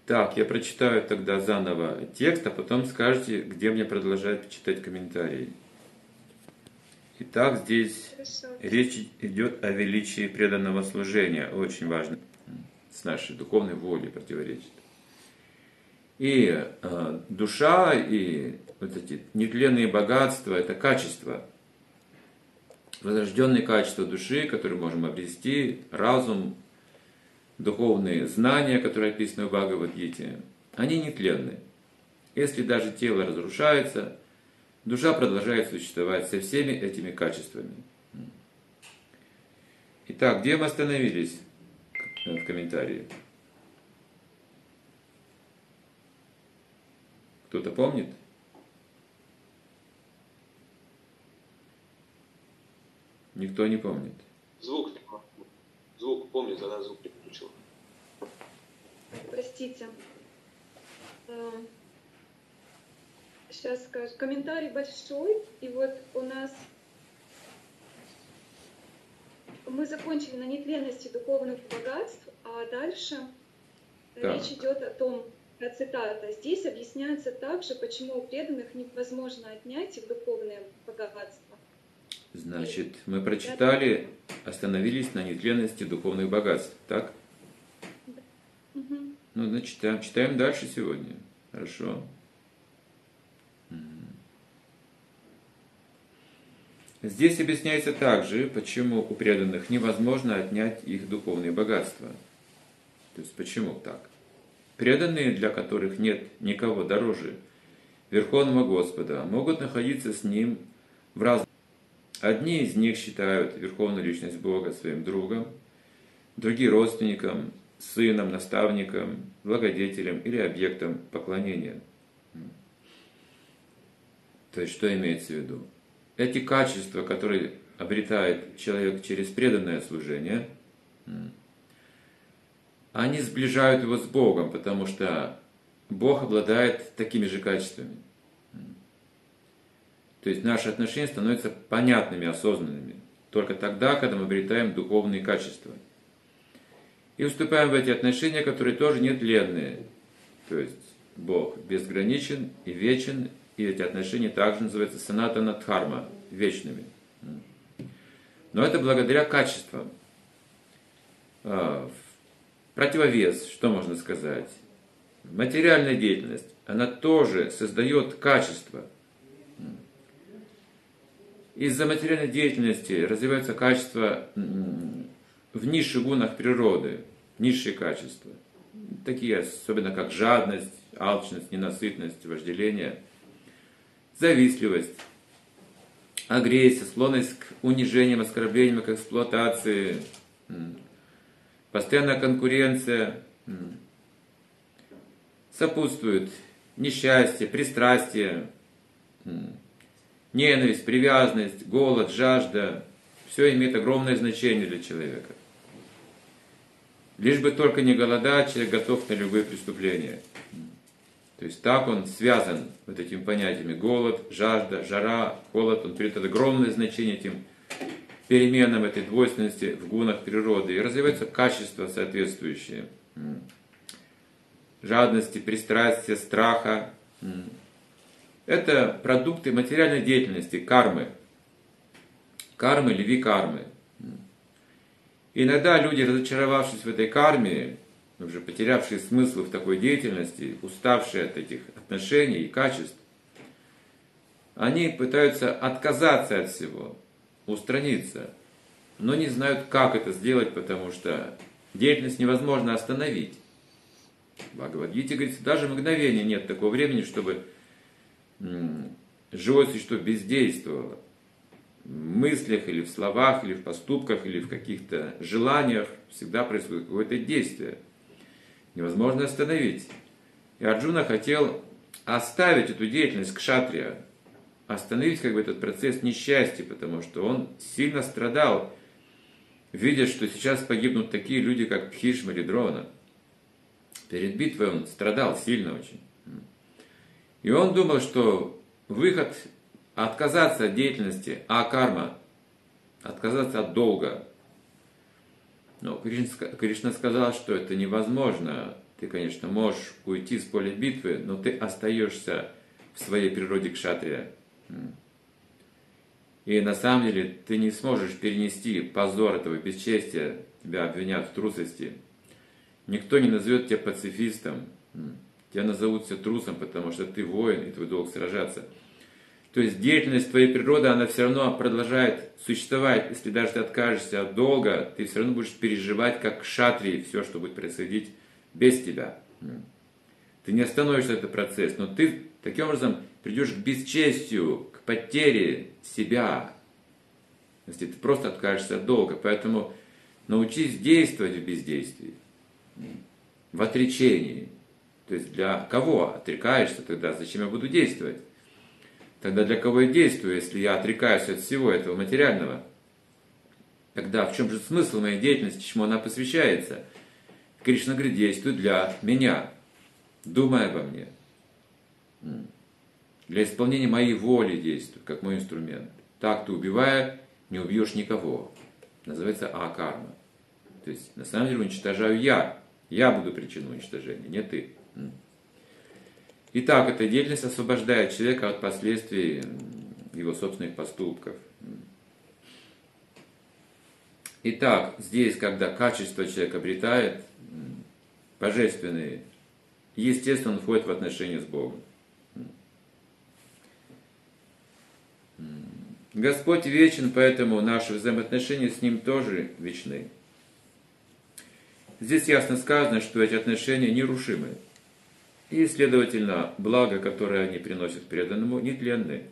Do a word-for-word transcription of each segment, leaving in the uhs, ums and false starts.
Так, я прочитаю тогда заново текст, а потом скажете, где мне продолжать читать комментарии. Итак, здесь Хорошо. речь идет о величии преданного служения. Очень важно. С нашей духовной волей противоречит. И э, душа, и вот эти нетленные богатства – это качества. Возрожденные качества души, которые можем обрести, разум, духовные знания, которые описаны в Бхагавад-гите, они нетленны. Если даже тело разрушается, душа продолжает существовать со всеми этими качествами. Итак, где мы остановились в комментарии? Кто-то помнит? Никто не помнит. Звук, звук помнит, она звук не включила. Простите. Сейчас скажу. Комментарий большой. И вот у нас мы закончили на нетленности духовных богатств, а дальше Так. речь идет о том, о цитата. Здесь объясняется также, почему у преданных невозможно отнять их духовное богатство. Значит, мы прочитали, остановились на нетленности духовных богатств, так? Угу. Ну, значит, читаем, читаем дальше сегодня. Хорошо. Здесь объясняется также, почему у преданных невозможно отнять их духовные богатства. То есть, почему так? Преданные, для которых нет никого дороже Верховного Господа, могут находиться с Ним в разных. Одни из них считают Верховную Личность Бога своим другом, другие родственником, сыном, наставником, благодетелем или объектом поклонения. То есть, что имеется в виду? Эти качества, которые обретает человек через преданное служение, они сближают его с Богом, потому что Бог обладает такими же качествами. То есть наши отношения становятся понятными, осознанными только тогда, когда мы обретаем духовные качества. И вступаем в эти отношения, которые тоже нетленные. То есть Бог безграничен и вечен, и эти отношения также называются санатана дхарма, вечными. Но это благодаря качествам. Противовес, что можно сказать? Материальная деятельность, она тоже создает качества. Из-за материальной деятельности развиваются качества в низших гунах природы, низшие качества. Такие особенно как жадность, алчность, ненасытность, вожделение, завистливость, агрессия, склонность к унижениям, оскорблениям, к эксплуатации, постоянная конкуренция, сопутствует несчастье, пристрастие, ненависть, привязанность, голод, жажда. Все имеет огромное значение для человека. Лишь бы только не голодать, человек готов на любые преступления. То есть так он связан вот этими понятиями. Голод, жажда, жара, холод. Он придает огромное значение этим переменам этой двойственности в гунах природы. И развиваются качества соответствующие. Жадности, пристрастия, страха. Это продукты материальной деятельности, кармы. Кармы или викармы. Иногда люди, разочаровавшись в этой карме, уже потерявшие смысл в такой деятельности, уставшие от этих отношений и качеств, они пытаются отказаться от всего, устраниться, но не знают, как это сделать, потому что деятельность невозможно остановить. В Бхагавад-гите говорится, даже мгновения нет такого времени, чтобы живое существо бездействовало. В мыслях или в словах, или в поступках, или в каких-то желаниях всегда происходит какое-то действие. Невозможно остановить. И Арджуна хотел оставить эту деятельность кшатрия, остановить как бы этот процесс несчастья, потому что он сильно страдал, видя, что сейчас погибнут такие люди, как Бхишма или Дрона. Перед битвой он страдал сильно очень. И он думал, что выход отказаться от деятельности акарма, отказаться от долга. Но Кришна сказал, что это невозможно. Ты, конечно, можешь уйти с поля битвы, но ты остаешься в своей природе кшатрия. И на самом деле ты не сможешь перенести позор этого бесчестия, тебя обвинят в трусости. Никто не назовет тебя пацифистом, тебя назовут все трусом, потому что ты воин, и твой долг сражаться. То есть деятельность твоей природы, она все равно продолжает существовать. Если даже ты откажешься от долга, ты все равно будешь переживать как кшатрий все, что будет происходить без тебя. Ты не остановишься этот процесс, но ты таким образом придешь к бесчестию, к потере себя, если ты просто откажешься от долга. Поэтому научись действовать в бездействии, в отречении. То есть для кого отрекаешься тогда? Зачем я буду действовать? Тогда для кого я действую, если я отрекаюсь от всего этого материального? Тогда в чем же смысл моей деятельности, чему она посвящается? Кришна говорит, действуй для меня, думай обо мне. Для исполнения моей воли действуй, как мой инструмент. Так ты, убивая, не убьешь никого. Называется а-карма. То есть, на самом деле, уничтожаю я. Я буду причиной уничтожения, не ты. Итак, эта деятельность освобождает человека от последствий его собственных поступков. Итак, здесь, когда качество человек обретает, божественные, естественно, он входит в отношения с Богом. Господь вечен, поэтому наши взаимоотношения с Ним тоже вечны. Здесь ясно сказано, что эти отношения нерушимы. И, следовательно, благо, которое они приносят преданному, нетленны.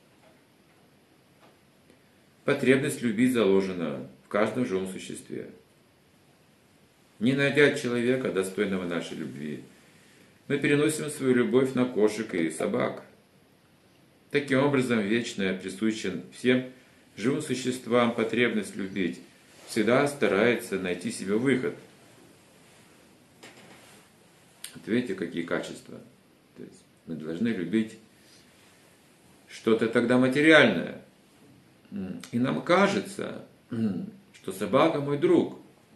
Потребность любить заложена в каждом живом существе. Не найдя человека, достойного нашей любви, мы переносим свою любовь на кошек и собак. Таким образом, вечная, присущая всем живым существам потребность любить, всегда старается найти себе выход. Вот видите, какие качества. То есть мы должны любить что-то тогда материальное. И нам кажется, что собака мой друг.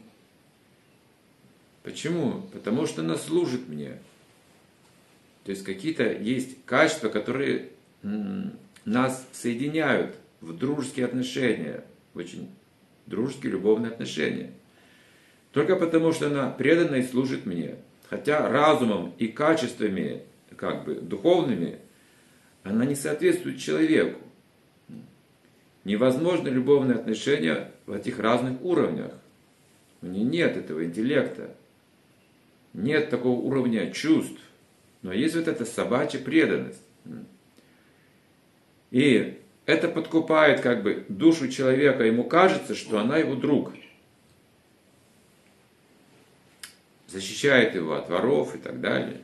Почему? Потому что она служит мне. То есть какие-то есть качества, которые нас соединяют в дружеские отношения, очень дружеские любовные отношения. Только потому, что она предана и служит мне. Хотя разумом и качествами, как бы духовными, она не соответствует человеку. Невозможно любовные отношения в этих разных уровнях. У нее нет этого интеллекта, нет такого уровня чувств, но есть вот эта собачья преданность. И это подкупает как бы душу человека, ему кажется, что она его друг. Защищает его от воров и так далее.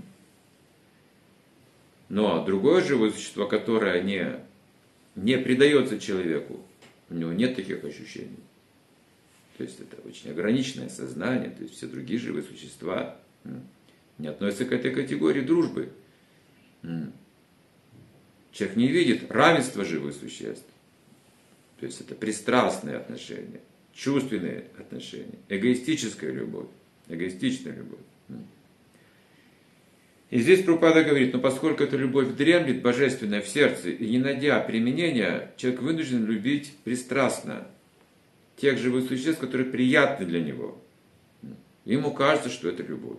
Но другое живое существо, которое не, не предается человеку, у него нет таких ощущений. То есть это очень ограниченное сознание, то есть все другие живые существа не относятся к этой категории дружбы. Человек не видит равенства живых существ. То есть это пристрастные отношения, чувственные отношения, эгоистическая любовь, эгоистичная любовь. И здесь Прабхупада говорит, но поскольку эта любовь дремлет божественная в сердце, и не найдя применения, человек вынужден любить пристрастно тех живых существ, которые приятны для него. Ему кажется, что это любовь.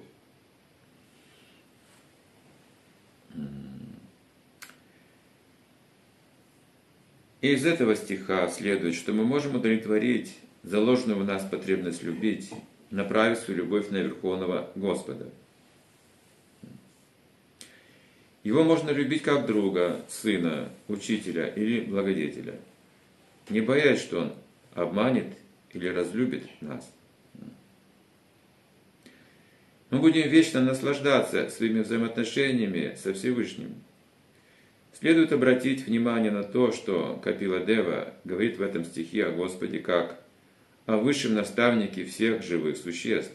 И из этого стиха следует, что мы можем удовлетворить заложенную в нас потребность любить, направив свою любовь на Верховного Господа. Его можно любить как друга, сына, учителя или благодетеля, не боясь, что он обманет или разлюбит нас. Мы будем вечно наслаждаться своими взаимоотношениями со Всевышним. Следует обратить внимание на то, что Капила Дева говорит в этом стихе о Господе как о высшем наставнике всех живых существ.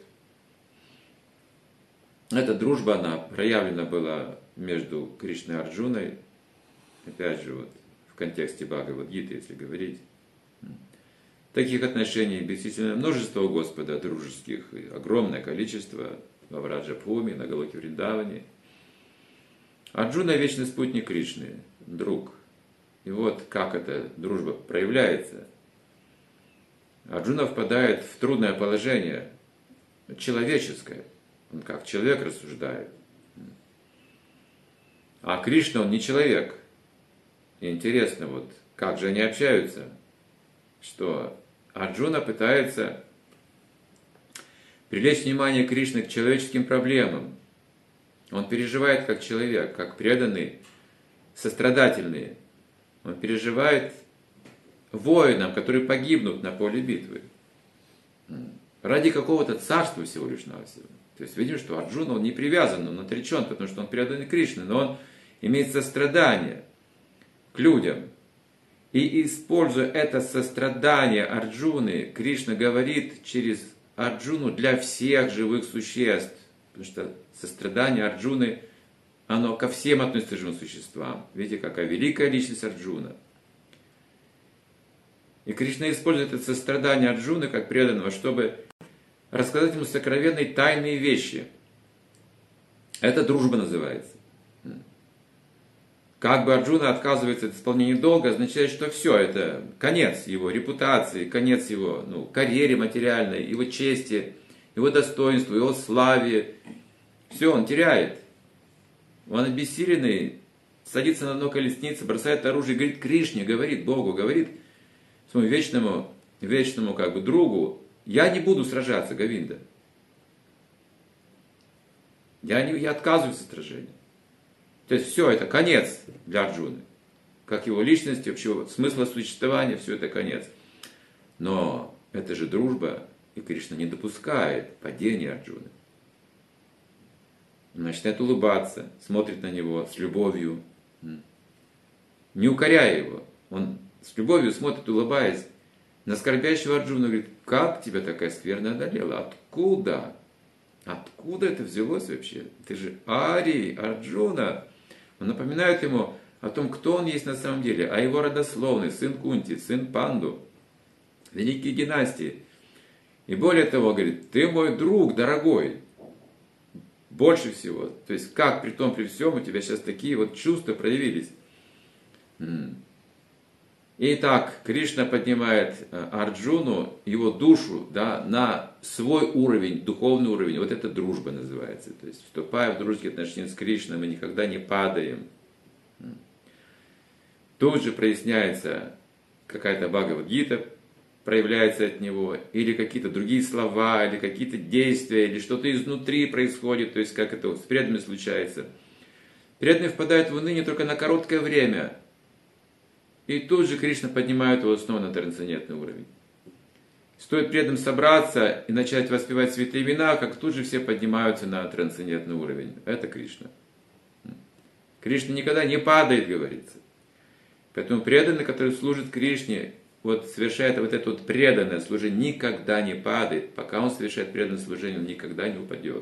Эта дружба, она проявлена была между Кришной и Арджуной, опять же, вот, в контексте Бхагавад-гиты, если говорить. Таких отношений действительно множество у Господа дружеских, и огромное количество. во Враджапуми, на Галоке Вриндаване. Арджуна – вечный спутник Кришны, друг. И вот как эта дружба проявляется. Арджуна впадает в трудное положение, человеческое. Он как человек рассуждает. А Кришна, он не человек. И интересно, вот как же они общаются, что Арджуна пытается привлечь внимание Кришны к человеческим проблемам. Он переживает как человек, как преданный, сострадательный. Он переживает воинам, которые погибнут на поле битвы. Ради какого-то царства всего лишь навсего. То есть видим, что Арджуна, он не привязан, он отречен, потому что он преданный Кришне, но он имеет сострадание к людям. И используя это сострадание Арджуны, Кришна говорит через Арджуну для всех живых существ. Потому что сострадание Арджуны, оно ко всем относится живым существам. Видите, какая великая личность Арджуна. И Кришна использует это сострадание Арджуны как преданного, чтобы рассказать ему сокровенные тайные вещи. Это дружба называется. Как бы Арджуна отказывается от исполнения долга, означает, что все, это конец его репутации, конец его ну, карьере материальной, его чести, его достоинству, его славе. Все, он теряет. Он обессиленный, садится на дно колесницы, бросает оружие, говорит Кришне, говорит Богу, говорит своему вечному, вечному как бы другу: я не буду сражаться, Говинда. Я, не, я отказываюсь от сражения. То есть все это конец для Арджуны. Как его личности, вообще смысла существования, все это конец. Но это же дружба, и Кришна не допускает падения Арджуны. Он начинает улыбаться, смотрит на него с любовью, не укоряя его. Он с любовью смотрит, улыбаясь на скорбящего Арджуну, говорит: как тебя такая скверная одолела? Откуда? Откуда это взялось вообще? Ты же Ари, Арджуна. Он напоминает ему о том, кто он есть на самом деле, о его родословной, сын Кунти, сын Панду, великие династии. И более того, говорит: ты мой друг дорогой. Больше всего. То есть, как при том, при всем, у тебя сейчас такие вот чувства проявились. Итак, Кришна поднимает Арджуну, его душу, да, на свой уровень, духовный уровень. Вот это дружба называется. То есть, вступая в дружеские отношения с Кришной, мы никогда не падаем. Тут же проясняется какая-то Бхагавад-гита, проявляется от него, или какие-то другие слова, или какие-то действия, или что-то изнутри происходит, то есть как это с преданными случается. Преданные впадают в уныние только на короткое время. И тут же Кришна поднимает его снова на трансцендентный уровень. Стоит преданным собраться и начать воспевать святые имена, как тут же все поднимаются на трансцендентный уровень. Это Кришна. Кришна никогда не падает, говорится. Поэтому преданный, который служит Кришне, вот совершает вот это вот преданное служение, никогда не падает. Пока он совершает преданное служение, он никогда не упадет.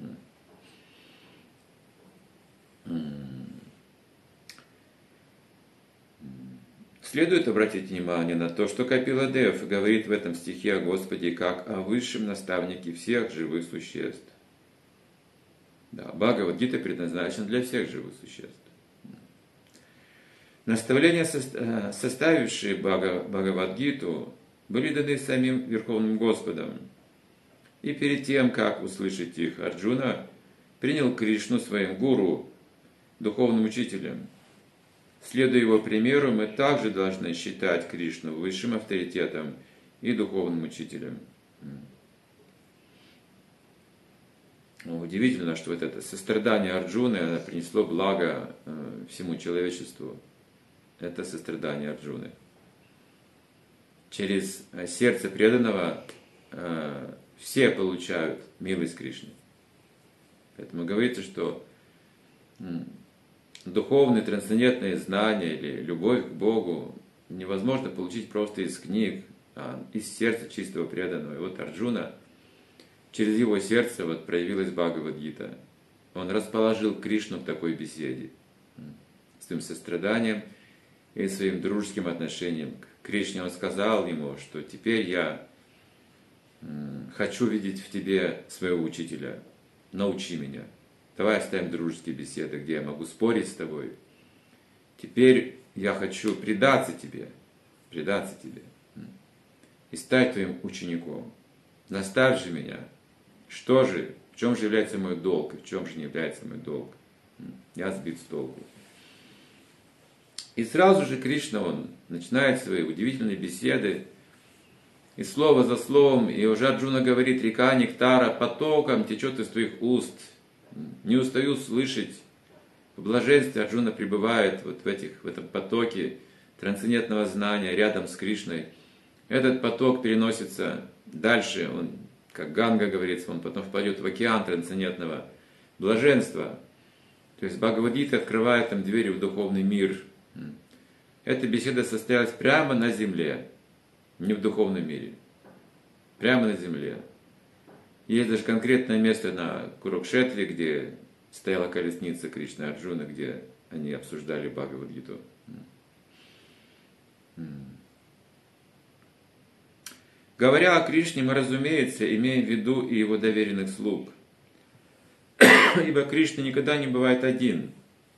Следует обратить внимание на то, что Капила Дев говорит в этом стихе о Господе как о высшем наставнике всех живых существ. Да, Бхагавад-гита предназначена для всех живых существ. Наставления, составившие Бхагавад-гиту, были даны самим Верховным Господом. И перед тем, как услышать их, Арджуна принял Кришну своим гуру, духовным учителем. Следуя его примеру, мы также должны считать Кришну высшим авторитетом и духовным учителем. Удивительно, что вот это сострадание Арджуны, оно принесло благо всему человечеству. Это сострадание Арджуны. Через сердце преданного все получают милость Кришны. Поэтому говорится, что духовные, трансцендентные знания или любовь к Богу невозможно получить просто из книг, а из сердца чистого преданного. И вот Арджуна, через его сердце вот проявилась Бхагавад-гита. Он расположил Кришну к такой беседе, с своим состраданием и своим дружеским отношением к Кришне. Он сказал ему, что теперь я хочу видеть в тебе своего учителя. научи меня. Давай оставим дружеские беседы, где я могу спорить с тобой. Теперь я хочу предаться тебе, предаться тебе и стать твоим учеником. Наставь же меня. Что же, в чем же является мой долг, и в чем же не является мой долг? Я сбит с толку. И сразу же Кришна, он начинает свои удивительные беседы, и слово за словом, и уже Арджуна говорит, река нектара потоком течет из твоих уст. Не устаю слышать, в блаженстве Арджуна пребывает вот в, этих, в этом потоке трансцендентного знания рядом с Кришной. Этот поток переносится дальше, он, как Ганга говорится, он потом впадет в океан трансцендентного блаженства. То есть Бхагавад-гита открывает там двери в духовный мир. Эта беседа состоялась прямо на земле, не в духовном мире. Прямо на земле. Есть даже конкретное место на Курукшетре, где стояла колесница Кришны и Арджуны, где они обсуждали Бхагавад-гиту. Говоря о Кришне, мы, разумеется, имеем в виду и его доверенных слуг. Ибо Кришна никогда не бывает один.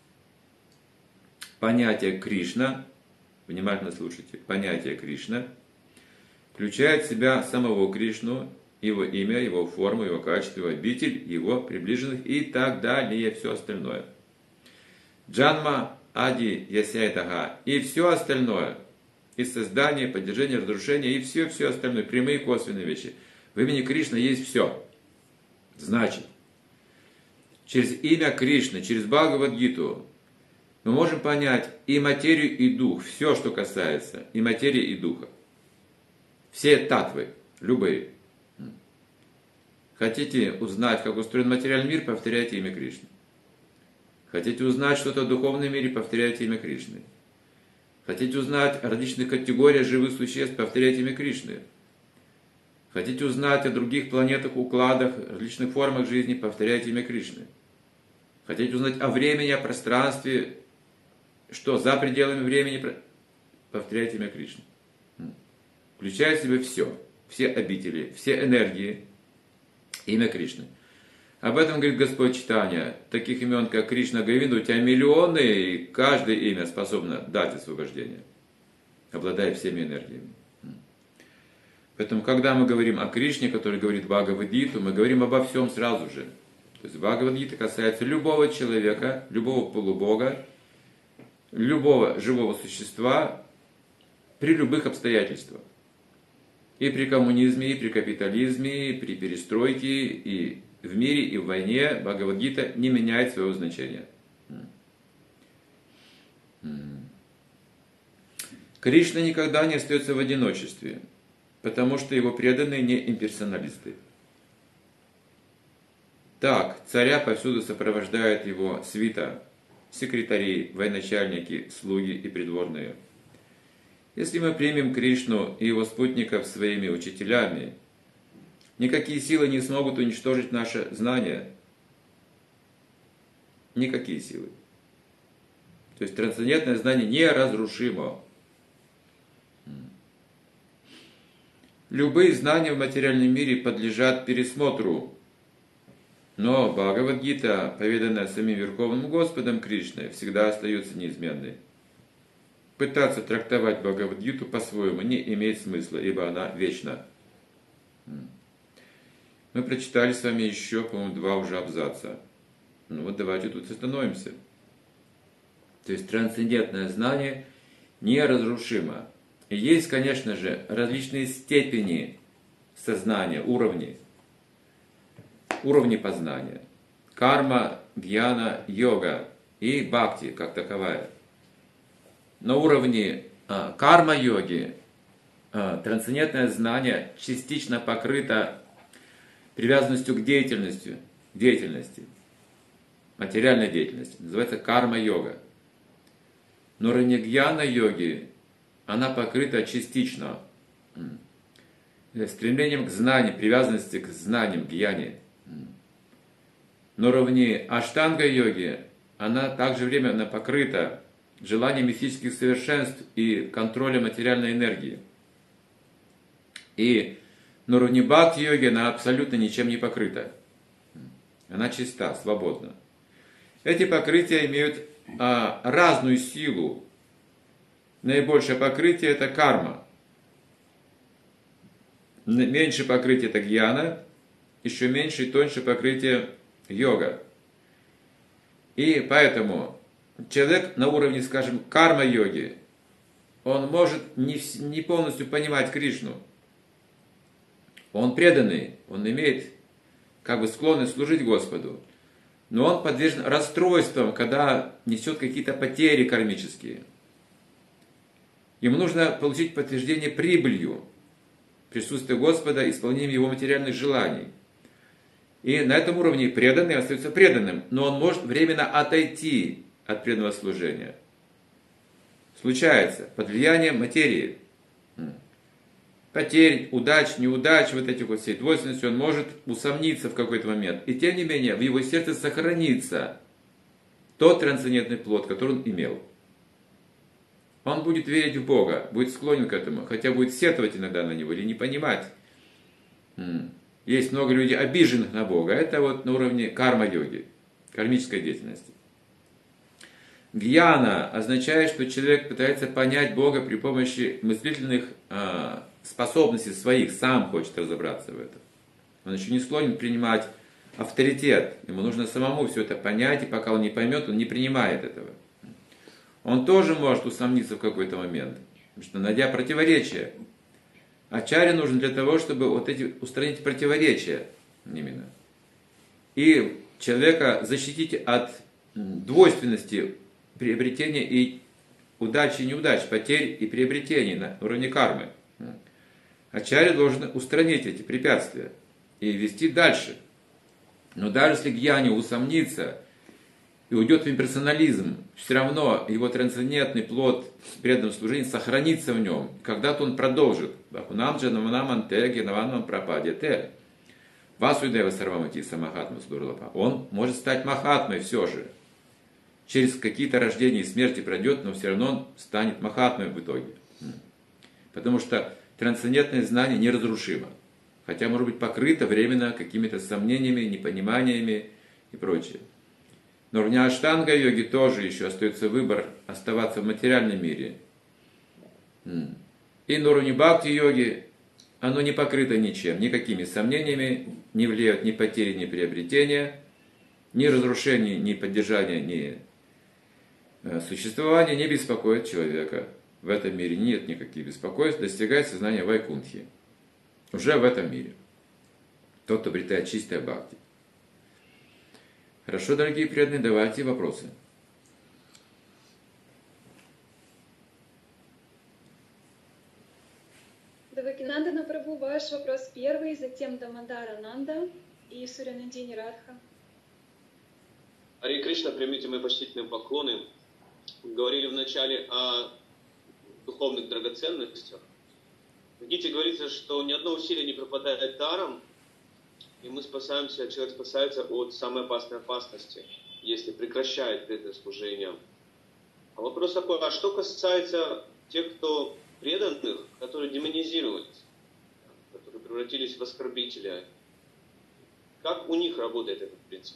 Понятие Кришна, внимательно слушайте, понятие Кришна включает в себя самого Кришну, его имя, его форму, его качество, его обитель, его приближенных и так далее, все остальное. Джанма, Ади, Ясяйтага и все остальное. И создание, поддержание, разрушение, и все-все остальное, прямые и косвенные вещи. В имени Кришна есть все. Значит, через имя Кришны, через Бхагавад-гиту мы можем понять и материю, и дух, все, что касается и материи, и духа. Все татвы, любые. Хотите узнать, как устроен материальный мир, повторяйте имя Кришны. Хотите узнать что-то о духовном мире, повторяйте имя Кришны. Хотите узнать о различных категориях живых существ, повторяйте имя Кришны. Хотите узнать о других планетах, укладах, различных формах жизни, повторяйте имя Кришны. Хотите узнать о времени, о пространстве, что за пределами времени, повторяйте имя Кришны. Включая в себя все, все обители, все энергии, имя Кришны. Об этом говорит Господь Чайтанья. Таких имен, как Кришна, Говинда, у тебя миллионы, и каждое имя способно дать освобождение, обладая всеми энергиями. Поэтому, когда мы говорим о Кришне, который говорит Бхагавад-гиту, мы говорим обо всем сразу же. То есть Бхагавад-гита касается любого человека, любого полубога, любого живого существа при любых обстоятельствах. И при коммунизме, и при капитализме, и при перестройке, и в мире, и в войне Бхагавад-гита не меняет своего значения. Кришна никогда не остается в одиночестве, потому что его преданные не имперсоналисты. Так, царя повсюду сопровождает его свита, секретари, военачальники, слуги и придворные. Если мы примем Кришну и его спутников своими учителями, никакие силы не смогут уничтожить наше знание. Никакие силы. То есть трансцендентное знание неразрушимо. Любые знания в материальном мире подлежат пересмотру. Но Бхагавад-гита, поведанная самим Верховным Господом Кришной, всегда остается неизменной. Пытаться трактовать Бхагавад-гиту по-своему не имеет смысла, ибо она вечна. Мы прочитали с вами еще, по-моему, два уже абзаца. Ну вот давайте тут остановимся. То есть трансцендентное знание неразрушимо. И есть, конечно же, различные степени сознания, уровни. Уровни познания. Карма, гьяна, йога и бхакти как таковая. На уровне а, карма-йоги а, трансцендентное знание частично покрыто привязанностью к деятельности, деятельности, материальной деятельности. Называется карма-йога. Но раньягьяна-йоги, она покрыта частично стремлением к знанию, привязанности к знаниям, гьяне. На уровне аштанга-йоги, она также временно покрыта желанием мистических совершенств и контроля материальной энергии. И на уровне бхакти-йоги она абсолютно ничем не покрыта. Она чиста, свободна. Эти покрытия имеют а, разную силу. Наибольшее покрытие – это карма. Меньше покрытие – это гьяна. Еще меньше и тоньше покрытие – йога. И поэтому человек на уровне, скажем, карма-йоги, он может не, не полностью понимать Кришну. Он преданный, он имеет как бы склонность служить Господу. Но он подвержен расстройствам, когда несет какие-то потери кармические. Ему нужно получить подтверждение прибылью присутствия Господа, исполнением его материальных желаний. И на этом уровне преданный остается преданным, но он может временно отойти от преданного служения. Случается под влиянием материи. Потерь, удач, неудач, вот этих вот всей двойственности, он может усомниться в какой-то момент. И тем не менее, в его сердце сохранится тот трансцендентный плод, который он имел. Он будет верить в Бога, будет склонен к этому, хотя будет сетовать иногда на него или не понимать. Есть много людей, обиженных на Бога. Это вот на уровне карма-йоги, кармической деятельности. Гьяна означает, что человек пытается понять Бога при помощи мыслительных э, способностей своих, сам хочет разобраться в этом. Он еще не склонен принимать авторитет. Ему нужно самому все это понять, и пока он не поймет, он не принимает этого. Он тоже может усомниться в какой-то момент, потому что, найдя противоречия, ачарья нужен для того, чтобы вот эти, устранить противоречия именно. И человека защитить от двойственности приобретения и удачи и неудач, потерь и приобретений на уровне кармы. Ачарья должен устранить эти препятствия и вести дальше. Но даже если гьяни усомнится и уйдет в имперсонализм, все равно его трансцендентный плод с преданным служением сохранится в нем. Когда-то он продолжит. Он может стать махатмой все же. Через какие-то рождения и смерти пройдет, но все равно он станет махатмой в итоге. Потому что трансцендентное знание неразрушимо. Хотя может быть покрыто временно какими-то сомнениями, непониманиями и прочее. Но в Аштанга-йоге тоже еще остается выбор оставаться в материальном мире. И на уровне бхакти-йоги оно не покрыто ничем, никакими сомнениями, не влияют ни потери, ни приобретения, ни разрушения, ни поддержания, ни существования не беспокоит человека. В этом мире нет никаких беспокойств, достигает сознания вайкунтхи. Уже в этом мире. Тот, кто обретает чистое бхакти. Хорошо, дорогие преданные, давайте вопросы. Девакинандана Прабху, ваш вопрос первый, затем Дамодара Нанда и Сурянандини Радха. Ари Кришна, примите мои почтительные поклоны. Мы говорили вначале о духовных драгоценностях. В Гите говорится, что ни одно усилие не пропадает даром, и мы спасаемся, человек спасается от самой опасной опасности, если прекращает это служение. А вопрос такой, а что касается тех, кто преданных, которые демонизировались, которые превратились в оскорбителя, как у них работает этот принцип?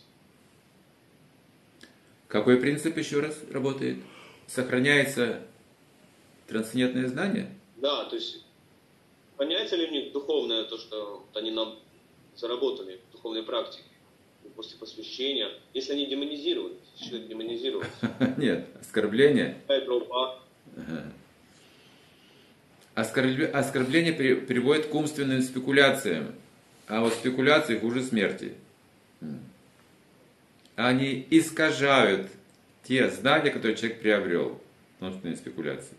Какой принцип еще раз работает? Сохраняется трансцендентное знание? Да, то есть понятие ли у них духовное, то, что вот они нам заработали в духовной практике после посвящения, если они демонизировались, человек демонизировался? Нет, оскорбление. Ага. Оскорбление приводит к умственным спекуляциям, а вот спекуляции хуже смерти. Они искажают те знания, которые человек приобрел. Умственные спекуляции.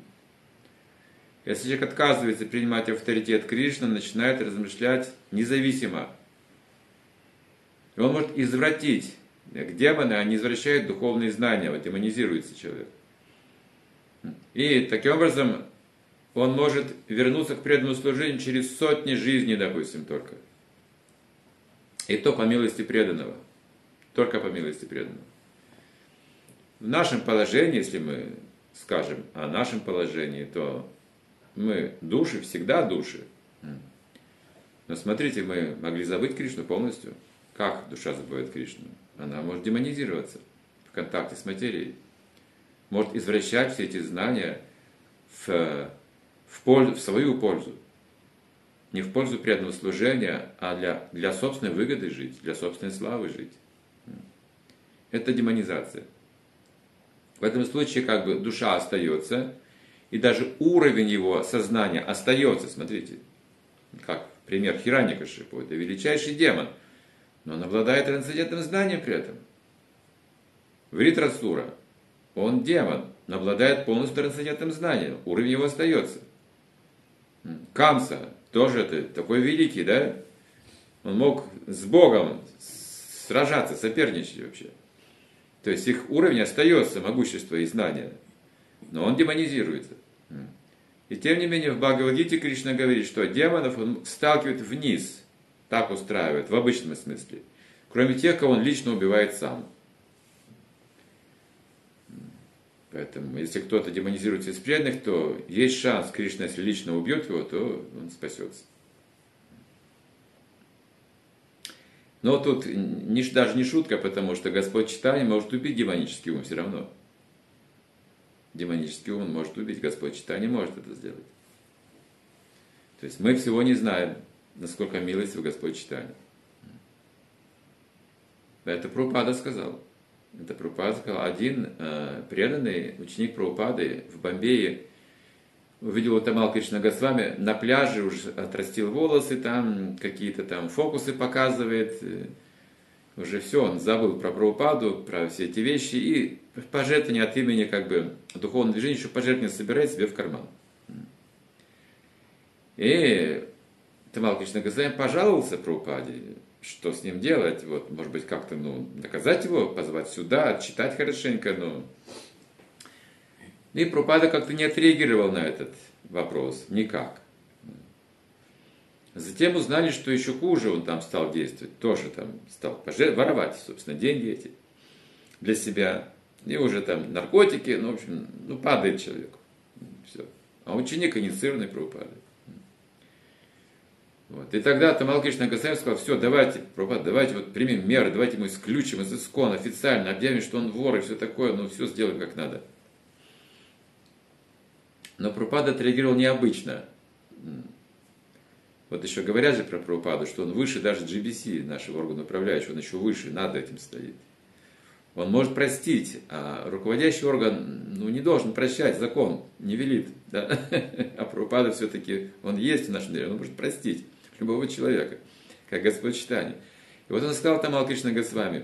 Если человек отказывается принимать авторитет Кришны, начинает размышлять независимо. И он может извратить. Демоны, они извращают духовные знания, вот демонизируется человек. И таким образом он может вернуться к преданному служению через сотни жизней, допустим, только. И то по милости преданного. Только по милости преданного. В нашем положении, если мы скажем о нашем положении, то мы души, всегда души. Но смотрите, мы могли забыть Кришну полностью. Как душа забывает Кришну? Она может демонизироваться в контакте с материей. Может извращать все эти знания в, в, пользу, в свою пользу. Не в пользу преданного служения, а для, для собственной выгоды жить, для собственной славы жить. Это демонизация. В этом случае как бы душа остается, и даже уровень его сознания остается. Смотрите, как пример Хираньякашипу, это величайший демон, но он обладает трансцендентным знанием при этом. Вритрасура, он демон, но обладает полностью трансцендентным знанием, уровень его остается. Камса, тоже это такой великий, да? Он мог с Богом сражаться, соперничать вообще. То есть их уровень остается, могущество и знания, но он демонизируется. И тем не менее в Бхагавад-гите Кришна говорит, что демонов он сталкивает вниз, так устраивает, в обычном смысле, кроме тех, кого он лично убивает сам. Поэтому, если кто-то демонизируется из преданных, то есть шанс, Кришна, если лично убьет его, то он спасется. Но тут не, даже не шутка, потому что Господь Чайтанья может убить демонический ум все равно. Демонический ум он может убить, Господь Чайтанья может это сделать. То есть мы всего не знаем, насколько милостив Господь Чайтанья. Это Прабхупада сказал. Это Прабхупада сказал. Один э, преданный ученик Прабхупады в Бомбее увидел Тамал Кришна Госвами на пляже, уже отрастил волосы, там какие-то там фокусы показывает. Уже все, он забыл про Прабхупаду, про все эти вещи, и пожертвование от имени как бы духовного движения, еще пожертвование собирает себе в карман. И Тамал Кришна Госвами пожаловался Прабхупаде, что с ним делать, вот, может быть, как-то, ну, наказать его, позвать сюда, отчитать хорошенько, ну. И Прабхупада как-то не отреагировал на этот вопрос, никак. Затем узнали, что еще хуже он там стал действовать, тоже там стал воровать, собственно, деньги эти для себя. И уже там наркотики, ну, в общем, ну, падает человек. Все. А ученик инициированный Прабхупады. Вот. И тогда Тамал Кришна Госвами сказал, все, давайте, Прабхупада, давайте вот примем меры, давайте мы исключим из ИСККОН официально, объявим, что он вор и все такое, ну, все сделаем как надо. Но Прабхупада отреагировал необычно. Вот еще говорят же про Прабхупаду, что он выше даже джи би си, нашего органа управляющего, он еще выше, над этим стоит. Он может простить, а руководящий орган, ну, не должен прощать, закон не велит. Да? А Прабхупада все-таки, он есть в нашем мире, он может простить любого человека, как Господь Чайтанья. И вот он сказал Тамал Кришна Госвами,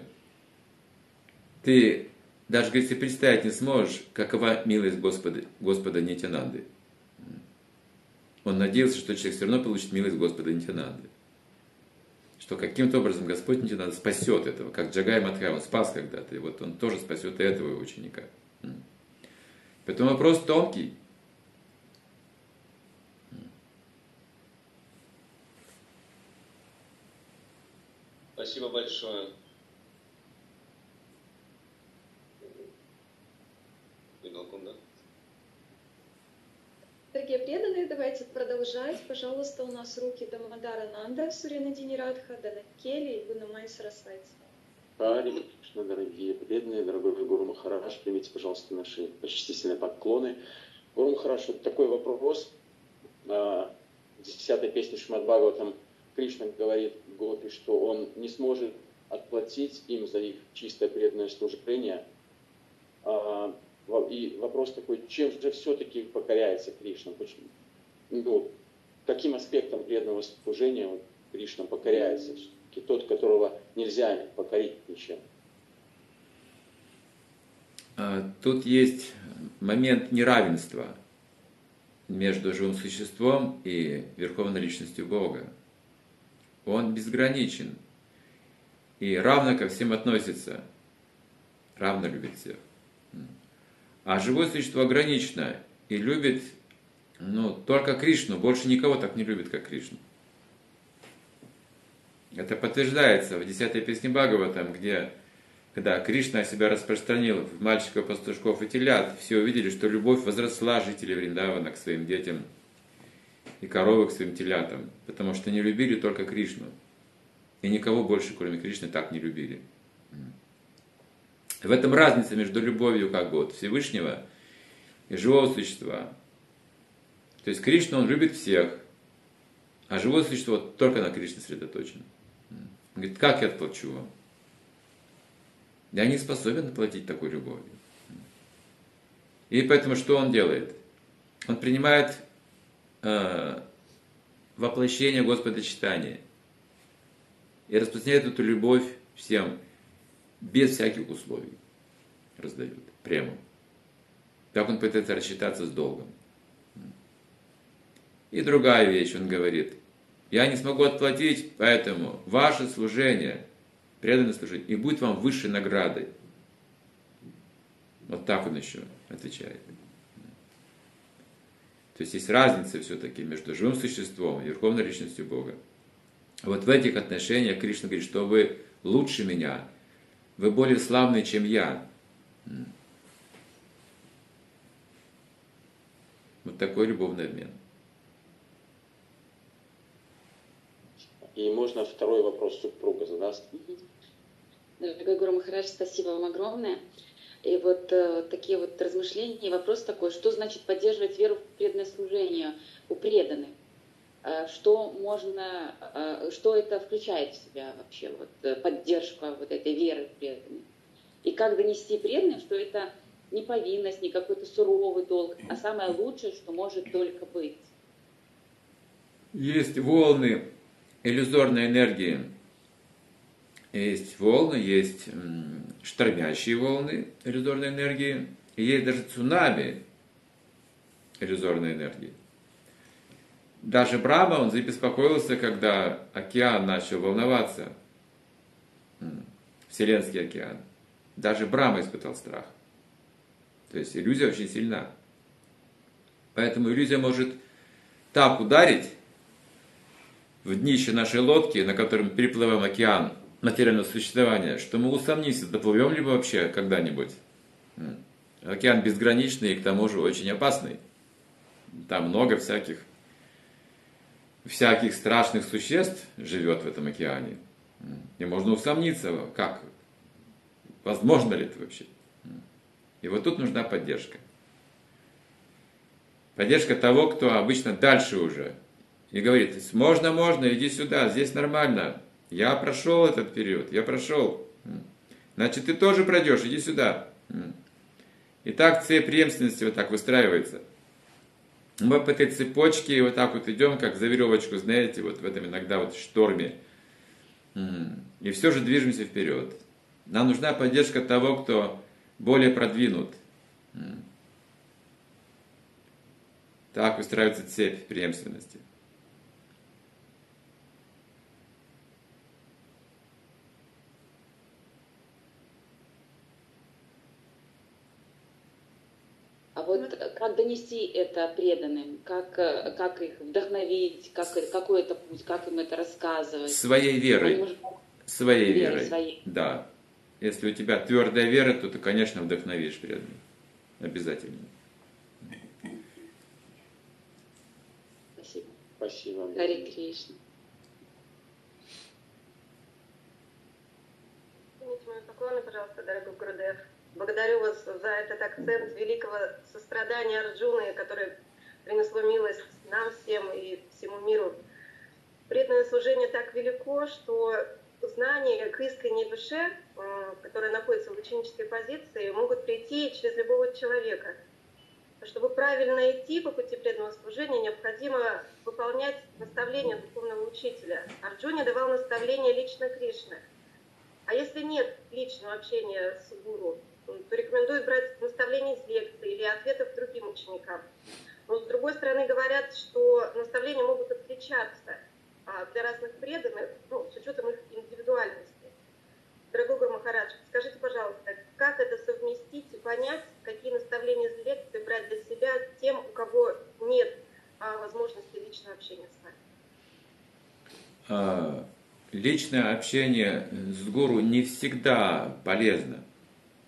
ты даже, говорит, если представить не сможешь, какова милость Господа, Господа Нитьянанды. Он надеялся, что человек все равно получит милость Господа Нитьянанды. Что каким-то образом Господь Нитьянанда спасет этого, как Джагай Мадхай, он спас когда-то, и вот он тоже спасет и этого ученика. Поэтому вопрос тонкий. Спасибо большое. Дорогие преданные, давайте продолжать. Пожалуйста, у нас руки Дамодара Нанда, Сурьянадини Радха, Данакели и Гунамай Сарасвати. Хари Кришна, дорогие преданные, дорогой Гуру Махарадж, примите, пожалуйста, наши почтительные поклоны. Гуру Махарадж, вот такой вопрос. В десятой песне Шримад Бхагаватам Кришна говорит Гопи, что он не сможет отплатить им за их чистое преданное служение. И вопрос такой, чем же все-таки покоряется Кришна? Почему? Ну, каким аспектом преданного служения вот Кришна покоряется? И тот, которого нельзя покорить ничем. Тут есть момент неравенства между живым существом и Верховной Личностью Бога. Он безграничен и равно ко всем относится, равно любит всех. А живое существо ограничено и любит, ну, только Кришну, больше никого так не любит, как Кришну. Это подтверждается в десятой песне Бхагаватам, где, когда Кришна себя распространил в мальчиков, пастушков и телят, все увидели, что любовь возросла жителей Вриндавана к своим детям и коровы к своим телятам, потому что не любили только Кришну. и никого больше, кроме Кришны, так не любили. В этом разница между любовью как бы от Всевышнего и живого существа. То есть Кришна, он любит всех, а живое существо только на Кришне сосредоточено. Он говорит, как я отплачу вам? Я не способен отплатить такой любовью. И поэтому что он делает? Он принимает э, воплощение Господа читания и распространяет эту любовь всем, без всяких условий. Раздает прямо. Так он пытается рассчитаться с долгом. И другая вещь, он говорит, я не смогу отплатить, поэтому ваше служение, преданное служение, и будет вам высшей наградой. Вот так он еще отвечает. То есть есть разница все-таки между живым существом и верховной личностью Бога. Вот в этих отношениях Кришна говорит, что вы лучше меня, вы более славны, чем я. Вот такой любовный обмен. И можно второй вопрос супруга задаст. Дорогой Гуру Махарадж, спасибо вам огромное. И вот э, такие вот размышления, и вопрос такой, что значит поддерживать веру в преданное служение у преданных? Э, что можно, э, что это включает в себя вообще, вот, э, поддержка вот этой веры в преданных? И как донести преданным, что это не повинность, не какой-то суровый долг, а самое лучшее, что может только быть? Есть волны иллюзорной энергии. Есть волны, есть штормящие волны иллюзорной энергии, и есть даже цунами иллюзорной энергии. Даже Брахма, он забеспокоился, когда океан начал волноваться, Вселенский океан. Даже Брахма испытал страх. То есть иллюзия очень сильна. Поэтому иллюзия может так ударить в днище нашей лодки, на котором переплываем океан материального существования, что мы усомнимся, доплывем ли мы вообще когда-нибудь. Океан безграничный и к тому же очень опасный. Там много всяких, всяких страшных существ живет в этом океане. И можно усомниться, как, возможно ли это вообще. И вот тут нужна поддержка. Поддержка того, кто обычно дальше уже. И говорит, можно, можно, иди сюда, здесь нормально. Я прошел этот период, я прошел. Значит, ты тоже пройдешь, иди сюда. И так цепь преемственности вот так выстраивается. Мы по этой цепочке вот так вот идем, как за веревочку, знаете, вот в этом иногда вот шторме. И все же движемся вперед. Нам нужна поддержка того, кто более продвинут. Так выстраивается цепь преемственности. А вот как донести это преданным, как, как их вдохновить, как, какой это путь, как им это рассказывать? Своей верой. Может... Своей верой. верой. Своей. Да. Если у тебя твердая вера, то ты, конечно, вдохновишь преданных. Обязательно. Спасибо. Спасибо. Харе Кришна. Примите мои поклоны, пожалуйста, дорогой Гурудев. Благодарю вас за этот акцент великого сострадания Арджуны, которое принесло милость нам всем и всему миру. Преданное служение так велико, что знания к искренней душе, которая находится в ученической позиции, могут прийти через любого человека. Чтобы правильно идти по пути преданного служения, необходимо выполнять наставления духовного учителя. Арджуне давал наставления лично Кришны. А если нет личного общения с гуру, то рекомендуют брать наставления из лекций или ответов другим ученикам. Но с другой стороны говорят, что наставления могут отличаться для разных преданных, ну, с учетом их индивидуальности. Дорогой Гуру Махарадж, скажите, пожалуйста, как это совместить и понять, какие наставления из лекций брать для себя тем, у кого нет а, возможности личного общения с вами? А, личное общение с гуру не всегда полезно.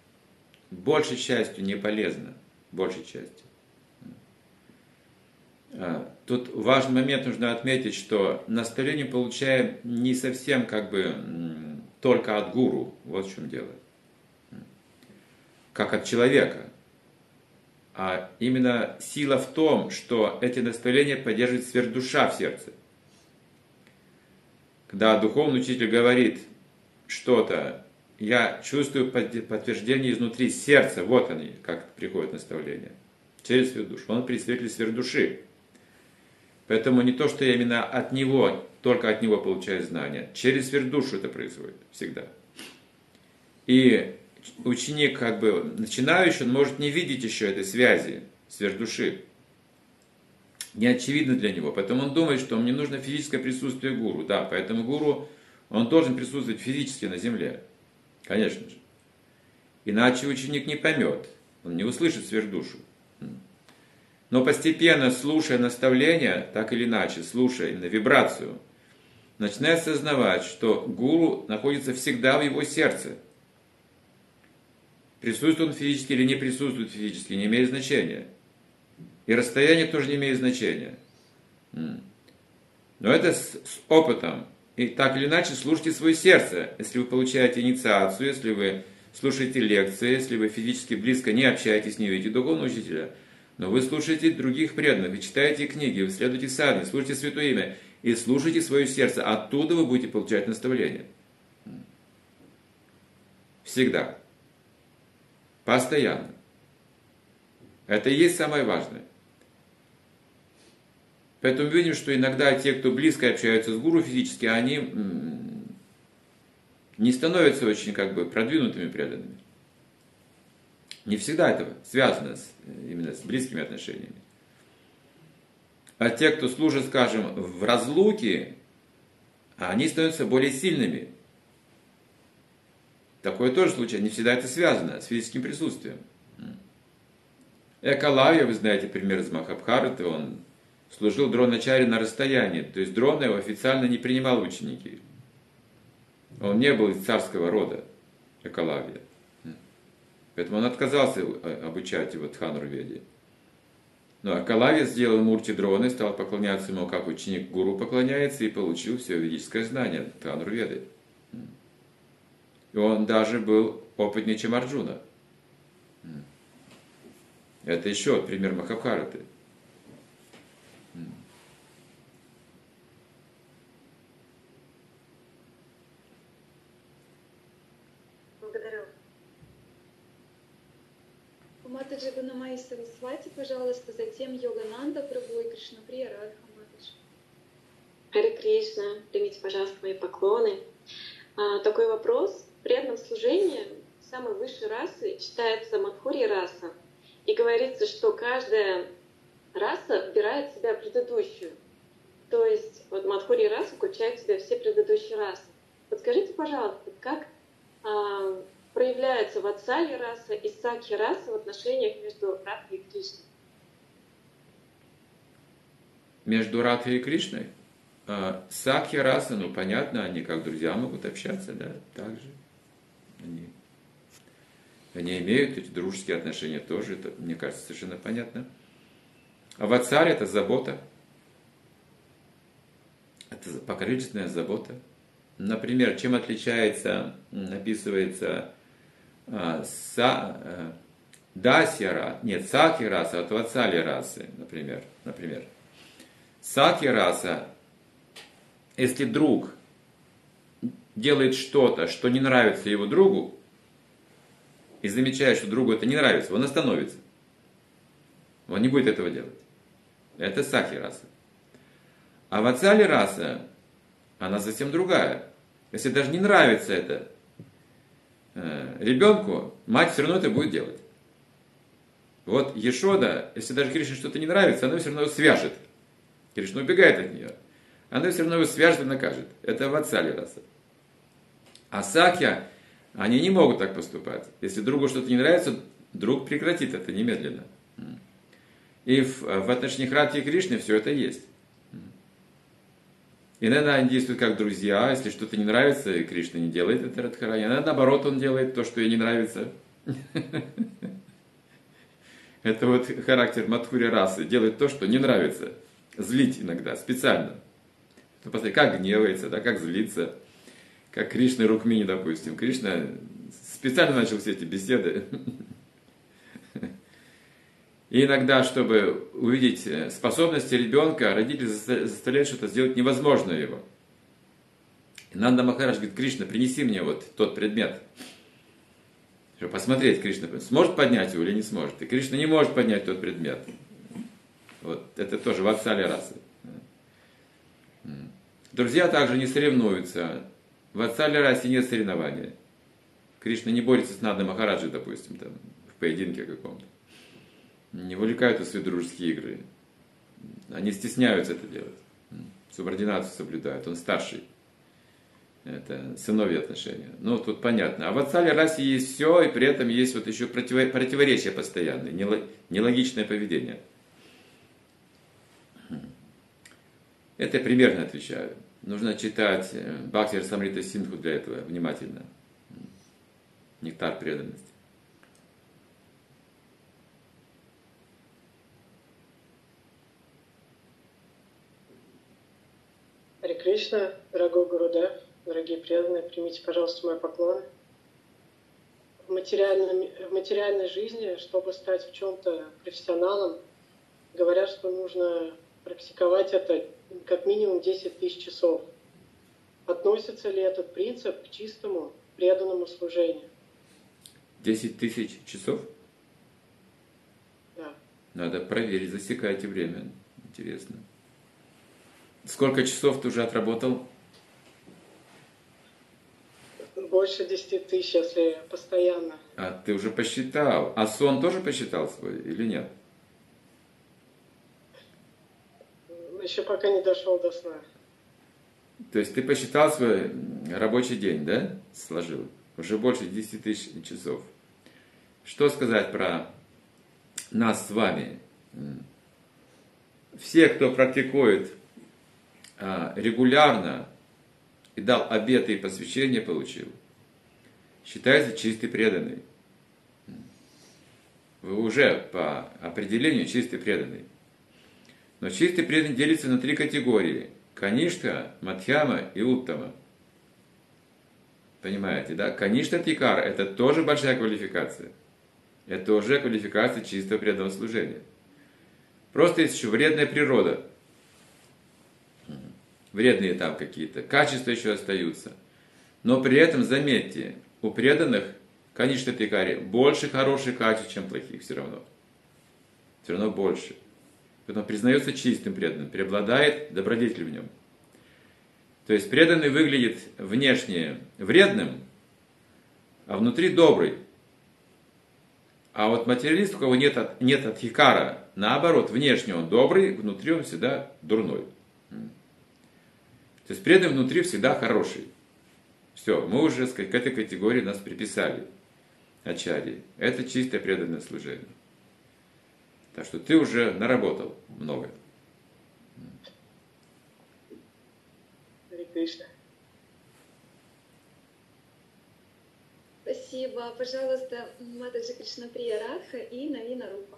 Большей частью не полезно. Большей частью. Тут важный момент нужно отметить, что наставление получаем не совсем как бы только от гуру, вот в чем дело, как от человека. А именно сила в том, что эти наставления поддерживают сверхдуша в сердце. Когда духовный учитель говорит что-то, я чувствую подтверждение изнутри сердца, вот они, как приходят наставления, через сверхдушу. Он представитель сверхдуши. Поэтому не то, что я именно от него, только от него получаю знания. Через сверхдушу это происходит всегда. И ученик, как бы начинающий, он может не видеть еще этой связи сверхдуши. Не очевидно для него. Поэтому он думает, что мне нужно физическое присутствие гуру. Да, поэтому гуру, он должен присутствовать физически на земле. Конечно же. Иначе ученик не поймет. Он не услышит сверхдушу. Но постепенно, слушая наставления, так или иначе, слушая именно вибрацию, начинает осознавать, что гуру находится всегда в его сердце. Присутствует он физически или не присутствует физически, не имеет значения. И расстояние тоже не имеет значения. Но это с, с опытом. И так или иначе слушайте свое сердце. Если вы получаете инициацию, если вы слушаете лекции, если вы физически близко не общаетесь, не видите духовного учителя, но вы слушаете других преданных, вы читаете книги, вы следуете садхане, слушаете Святое Имя и слушайте свое сердце. Оттуда вы будете получать наставления. Всегда. Постоянно. Это и есть самое важное. Поэтому видим, что иногда те, кто близко общаются с гуру физически, они не становятся очень как бы продвинутыми преданными. Не всегда это связано с, именно с близкими отношениями. А те, кто служит, скажем, в разлуке, они становятся более сильными. Такое тоже случается. Не всегда это связано с физическим присутствием. Экалавья, вы знаете пример из Махабхараты, он служил Дроначаре на расстоянии. То есть Дрона его официально не принимал в ученики. Он не был из царского рода, Экалавья. Поэтому он отказался обучать его Дханурведе. Но Экалавья сделал мурти Дроны, стал поклоняться ему, как ученик гуру поклоняется, и получил все ведическое знание Дханурведы. И он даже был опытнее, чем Арджуна. Это еще пример Махабхараты. Благодарю. Матаджи Гунамай Сарасвати, пожалуйста, затем Йогананда, Прабhu и Кришнаприя Радха Матаджи. Харе Кришна, примите, пожалуйста, мои поклоны. А, такой вопрос. В преданном служении самой высшей расы считается Мадхурья раса. И говорится, что каждая раса выбирает в себя предыдущую. То есть вот Мадхурья раса включает в себя все предыдущие расы. Подскажите, пожалуйста, как а, проявляется Ватсалья раса и Сакхи раса в отношениях между Радхой и Кришной? Между Радхой и Кришной? А, Сакхи раса, ну понятно, они как друзья могут общаться, да, так же. Они, они имеют эти дружеские отношения тоже, это, мне кажется, совершенно понятно. А Ватсалья — это забота. Это покровительственная забота. Например, чем отличается, описывается а, са, а, Дасья раса, нет, Сакхи раса от Ватсалья расы, например. например. Сакхи раса, если друг делает что-то, что не нравится его другу, и замечает, что другу это не нравится, он остановится. Он не будет этого делать. Это Сакхи раса. А Ватсалья раса, она совсем другая. Если даже не нравится это э, ребенку, мать все равно это будет делать. Вот Ешода, если даже Кришне что-то не нравится, она все равно его свяжет. Кришна убегает от нее. Она все равно его свяжет и накажет. Это Ватсалья раса. А Сакхья, они не могут так поступать. Если другу что-то не нравится, друг прекратит это немедленно. И в, в отношениях Радхи и Кришны все это есть. Иногда они действуют как друзья, если что-то не нравится, и Кришна не делает это Радхарани. Иногда наоборот он делает то, что ей не нравится. Это вот характер Мадхури расы. Делать то, что не нравится. Злить иногда, специально. Ну, посмотри, как гневается, да, как злится. Как Кришна Рукмини, допустим. Кришна специально начал все эти беседы. И иногда, чтобы увидеть способности ребенка, родители заставляют что-то сделать невозможное его. И Нанда Махарадж говорит: Кришна, принеси мне вот тот предмет. Чтобы посмотреть, Кришна сможет поднять его или не сможет. И Кришна не может поднять тот предмет. Вот это тоже ватсалья расы. Друзья также не соревнуются. В ватсалья расе нет соревнования. Кришна не борется с Нандой Махараджей, допустим, там, в поединке каком-то. Не вовлекают в свои дружеские игры. Они стесняются это делать. Субординацию соблюдают. Он старший. Это сыновьи отношения. Ну, тут понятно. А в ватсалья расе есть все, и при этом есть вот еще противоречия постоянные, нелогичное поведение. Это я примерно отвечаю. Нужно читать Бхакти Расамрита Синдху для этого внимательно. Нектар преданности. Харе Кришна, дорогой Гурудев, дорогие преданные, примите, пожалуйста, мой поклон. В материальной, в материальной жизни, чтобы стать в чем-то профессионалом, говорят, что нужно практиковать это как минимум десять тысяч часов. Относится ли этот принцип к чистому преданному служению? десять тысяч часов? Да. Надо проверить, засекайте время. Интересно. Сколько часов ты уже отработал? Больше десяти тысяч, если постоянно. А ты уже посчитал. А сон тоже посчитал свой или нет? Еще пока не дошел до сна. То есть ты посчитал свой рабочий день, да? Сложил. Уже больше десяти тысяч часов. Что сказать про нас с вами? Все, кто практикует регулярно и дал обеты и посвящение получил, считается чистый преданный. Вы уже по определению чистый преданный. Но чистый преданный делится на три категории. Каништха, Мадхьяма и Уттама. Понимаете, да? Каништха Тикар – это тоже большая квалификация. Это уже квалификация чистого преданного служения. Просто есть еще вредная природа. Вредные там какие-то качества еще остаются. Но при этом, заметьте, у преданных, Каништха Тикари, больше хороших качеств, чем плохих все равно. Все равно больше. Поэтому признается чистым преданным, преобладает добродетель в нем. То есть преданный выглядит внешне вредным, а внутри добрый. А вот материалист, у кого нет, от, нет адхикара, наоборот, внешне он добрый, внутри он всегда дурной. То есть преданный внутри всегда хороший. Все, мы уже к этой категории нас приписали. Ачарьи. Это чистое преданное служение. Так что ты уже наработал много. Харе Кришна. Спасибо. Пожалуйста, Матаджи Кришнаприя Радха и Навина Рупа.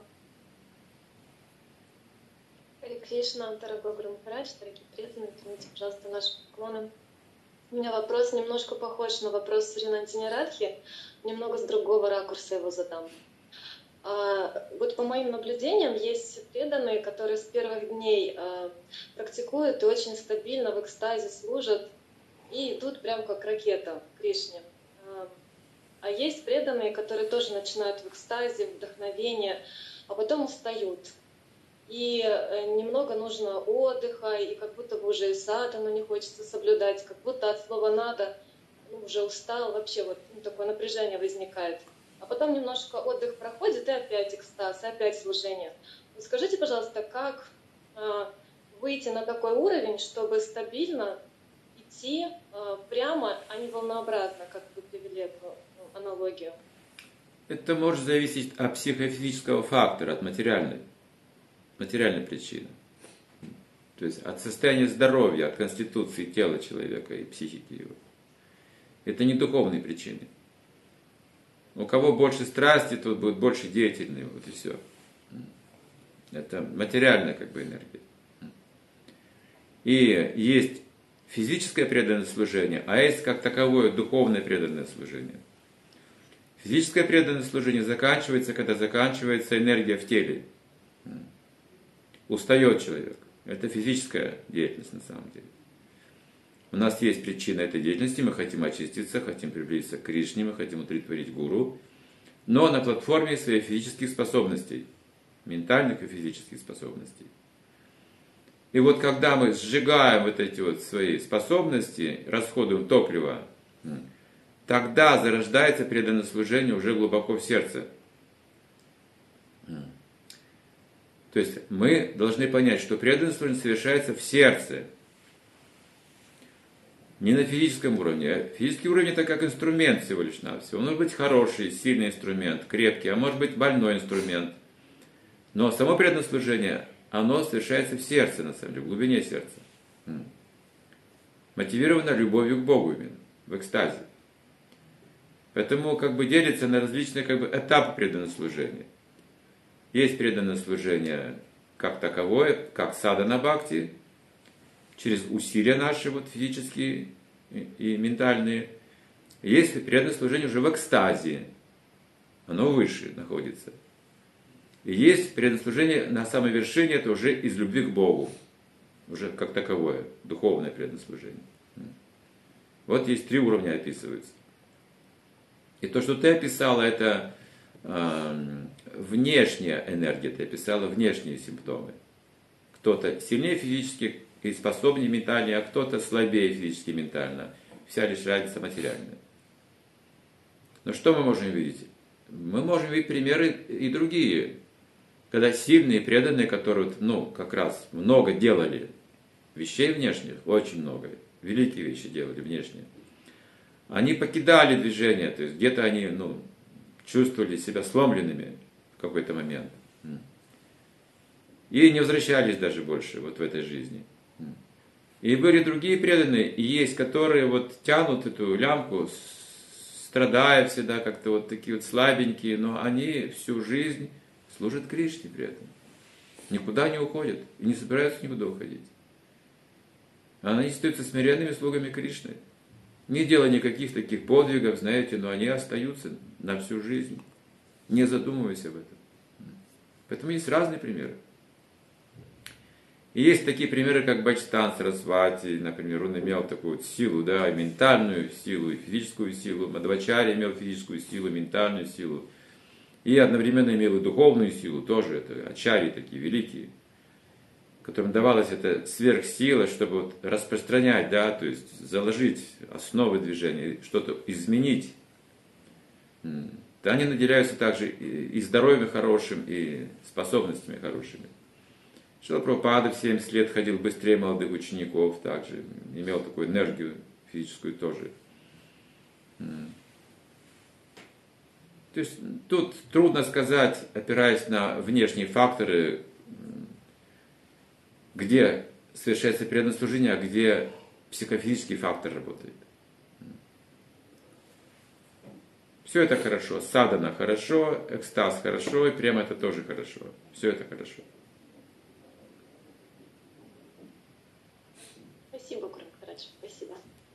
Харе Кришна, дорогой Гуру Махарадж, дорогие преданные, примите, пожалуйста, наши поклоны. У меня вопрос немножко похож на вопрос Сринантини Радхи, немного с другого ракурса его задам. А, вот по моим наблюдениям есть преданные, которые с первых дней а, практикуют и очень стабильно в экстазе служат и идут прям как ракета к Кришне. А, а есть преданные, которые тоже начинают в экстазе, вдохновение, а потом устают. И немного нужно отдыха, и как будто бы уже и садану не хочется соблюдать, как будто от слова «надо» ну, уже устал, вообще вот ну, такое напряжение возникает. А потом немножко отдых проходит, и опять экстаз, и опять служение. Скажите, пожалуйста, как а, выйти на такой уровень, чтобы стабильно идти а, прямо, а не волнообразно, как вы привели эту ну, аналогию? Это может зависеть от психофизического фактора, от материальной. Материальной причины. То есть от состояния здоровья, от конституции тела человека и психики его. Это не духовные причины. У кого больше страсти, тот будет больше деятельный, вот и все. Это материальная как бы энергия. И есть физическое преданное служение, а есть как таковое духовное преданное служение. Физическое преданное служение заканчивается, когда заканчивается энергия в теле. Устает человек. Это физическая деятельность на самом деле. У нас есть причина этой деятельности, мы хотим очиститься, хотим приблизиться к Кришне, мы хотим удовлетворить гуру, но на платформе своих физических способностей, ментальных и физических способностей. И вот когда мы сжигаем вот эти вот свои способности, расходуем топливо, тогда зарождается преданное служение уже глубоко в сердце. То есть мы должны понять, что преданное служение совершается в сердце. Не на физическом уровне. Физический уровень это как инструмент всего лишь навсего. Он может быть хороший, сильный инструмент, крепкий, а может быть больной инструмент. Но само преданное служение, оно совершается в сердце, на самом деле, в глубине сердца. Мотивировано любовью к Богу именно, в экстазе. Поэтому как бы делится на различные как бы этапы преданного служения. Есть преданное служение как таковое, как садхана бхакти, через усилия наши вот, физические и, и ментальные. Есть преданное служение уже в экстазе. Оно выше находится. И есть преданное служение на самой вершине, это уже из любви к Богу. Уже как таковое, духовное преданное служение. Вот есть три уровня описываются. И то, что ты описала, это э, внешняя энергия, ты описала внешние симптомы. Кто-то сильнее физически и способнее ментально, а кто-то слабее физически и ментально. Вся лишь разница материальная. Но что мы можем видеть? Мы можем видеть примеры и другие. Когда сильные, преданные, которые, ну, как раз много делали вещей внешних, очень много, великие вещи делали внешние, они покидали движение, то есть где-то они, ну, чувствовали себя сломленными в какой-то момент. И не возвращались даже больше вот в этой жизни. И были другие преданные, и есть, которые вот тянут эту лямку, страдая всегда как-то вот такие вот слабенькие, но они всю жизнь служат Кришне при этом. Никуда не уходят и не собираются никуда уходить. Они остаются смиренными слугами Кришны. Не делая никаких таких подвигов, знаете, но они остаются на всю жизнь, не задумываясь об этом. Поэтому есть разные примеры. И есть такие примеры, как Бачтан Сарасвати, например, он имел такую вот силу, да, и ментальную силу, и физическую силу. Мадхвачарья имел физическую силу, ментальную силу. И одновременно имел и духовную силу, тоже это ачарьи такие великие, которым давалась эта сверхсила, чтобы вот распространять, да, то есть заложить основы движения, что-то изменить. Они наделяются также и здоровьем хорошим, и способностями хорошими. Шрила Прабхупада в семьдесят лет ходил быстрее молодых учеников, также имел такую энергию физическую тоже. То есть тут трудно сказать, опираясь на внешние факторы, где совершается преданное служение, а где психофизический фактор работает. Все это хорошо. Садхана хорошо, экстаз хорошо, и прямо это тоже хорошо. Все это хорошо. Спасибо, Гуру Махарадж, спасибо.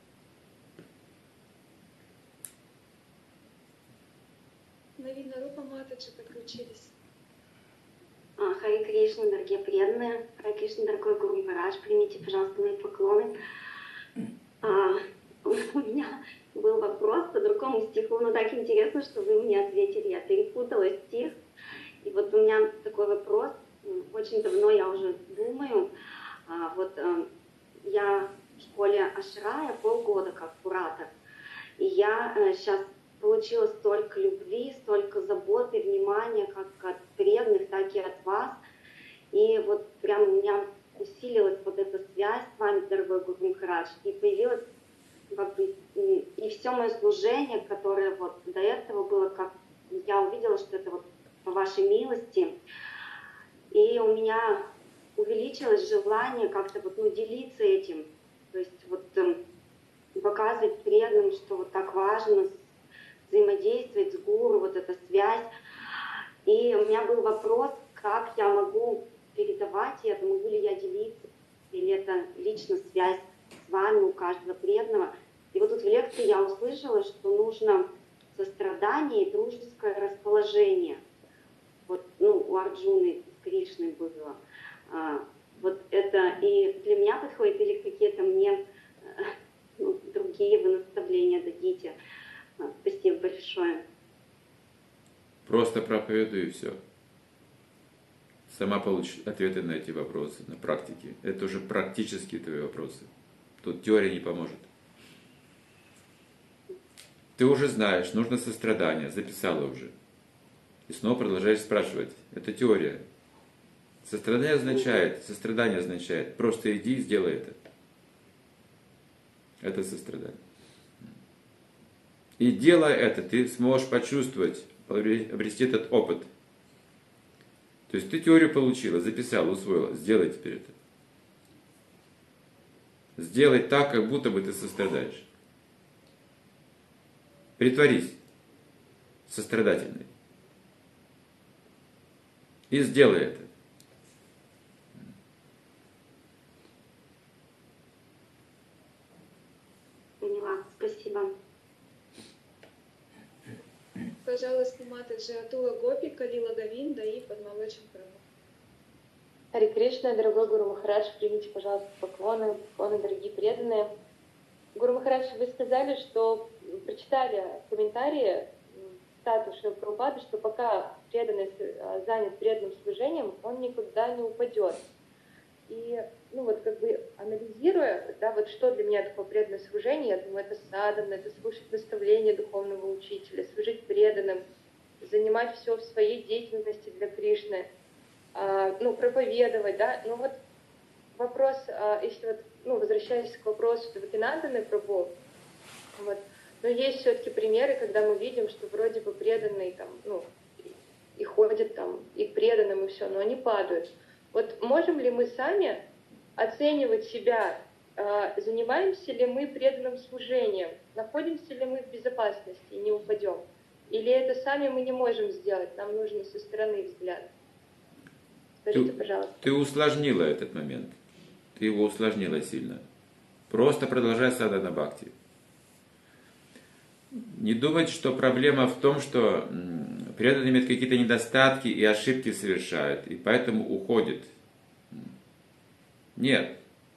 Навина Рупа Матаджи подключились. А, Хари Кришна, дорогие преданные, Хари Кришна, дорогой Гуру Махарадж, примите, пожалуйста, мои поклоны. А, у меня был вопрос по другому стиху, но так интересно, что вы мне ответили. Я перепутала стих. И вот у меня такой вопрос. Очень давно я уже думаю. А, вот а, я в школе Ашрая полгода как куратор. И я а, сейчас получила столько любви, столько заботы, внимания, как от преданных, так и от вас. И вот прям у меня усилилась вот эта связь с вами, дорогой Гуру Махарадж, и появилась и, и все мое служение, которое вот до этого было, как я увидела, что это вот по вашей милости. И у меня увеличилось желание как-то вот, ну, делиться этим, то есть вот э, показывать преданным, что вот так важно взаимодействовать с гуру, вот эта связь. И у меня был вопрос, как я могу передавать это, могу ли я делиться, или это лично связь с вами у каждого преданного. И вот тут в лекции я услышала, что нужно сострадание и дружеское расположение. Вот, ну, у Арджуны с Кришной было. А, вот это и для меня подходит, или какие-то мне ну, другие вы наставления дадите. А, спасибо большое. Просто проповедуй и все. Сама получишь ответы на эти вопросы на практике. Это уже практические твои вопросы. Тут теория не поможет. Ты уже знаешь, нужно сострадание, записала уже. И снова продолжаешь спрашивать. Это теория. Сострадание означает, сострадание означает, просто иди и сделай это. Это сострадание. И делая это, ты сможешь почувствовать, обрести этот опыт. То есть ты теорию получила, записала, усвоила. Сделай теперь это. Сделай так, как будто бы ты сострадаешь. Притворись сострадательной. И сделай это. Поняла. Спасибо. Пожалуйста, Матаджи Атула Гопи, Калила Говинда и Падмалочим Прабху. Хари Кришна, дорогой Гуру Махарадж, примите, пожалуйста, поклоны, поклоны, дорогие преданные. Гуру Махарадж, вы сказали, что прочитали комментарии статуса Шрилы Прабхупады, что пока преданный занят преданным служением, он никуда не упадет. И, ну вот, как бы анализируя, да, вот что для меня такое преданное служение, я думаю, это садхана, это слушать наставления духовного учителя, служить преданным, занимать все в своей деятельности для Кришны, а, ну, проповедовать, да, ну вот вопрос, а, если вот, ну, возвращаясь к вопросу Девакинанданы Прабху, вот, но есть все-таки примеры, когда мы видим, что вроде бы преданные там, ну, и ходят там, и к преданным, и все, но они падают. Вот можем ли мы сами оценивать себя, э, занимаемся ли мы преданным служением, находимся ли мы в безопасности и не упадем? Или это сами мы не можем сделать, нам нужен со стороны взгляд? Скажите, ты, пожалуйста. Ты усложнила этот момент. Ты его усложнила сильно. Просто продолжай садхана бхакти. Не думать, что проблема в том, что преданный имеет какие-то недостатки и ошибки совершает, и поэтому уходит. Нет.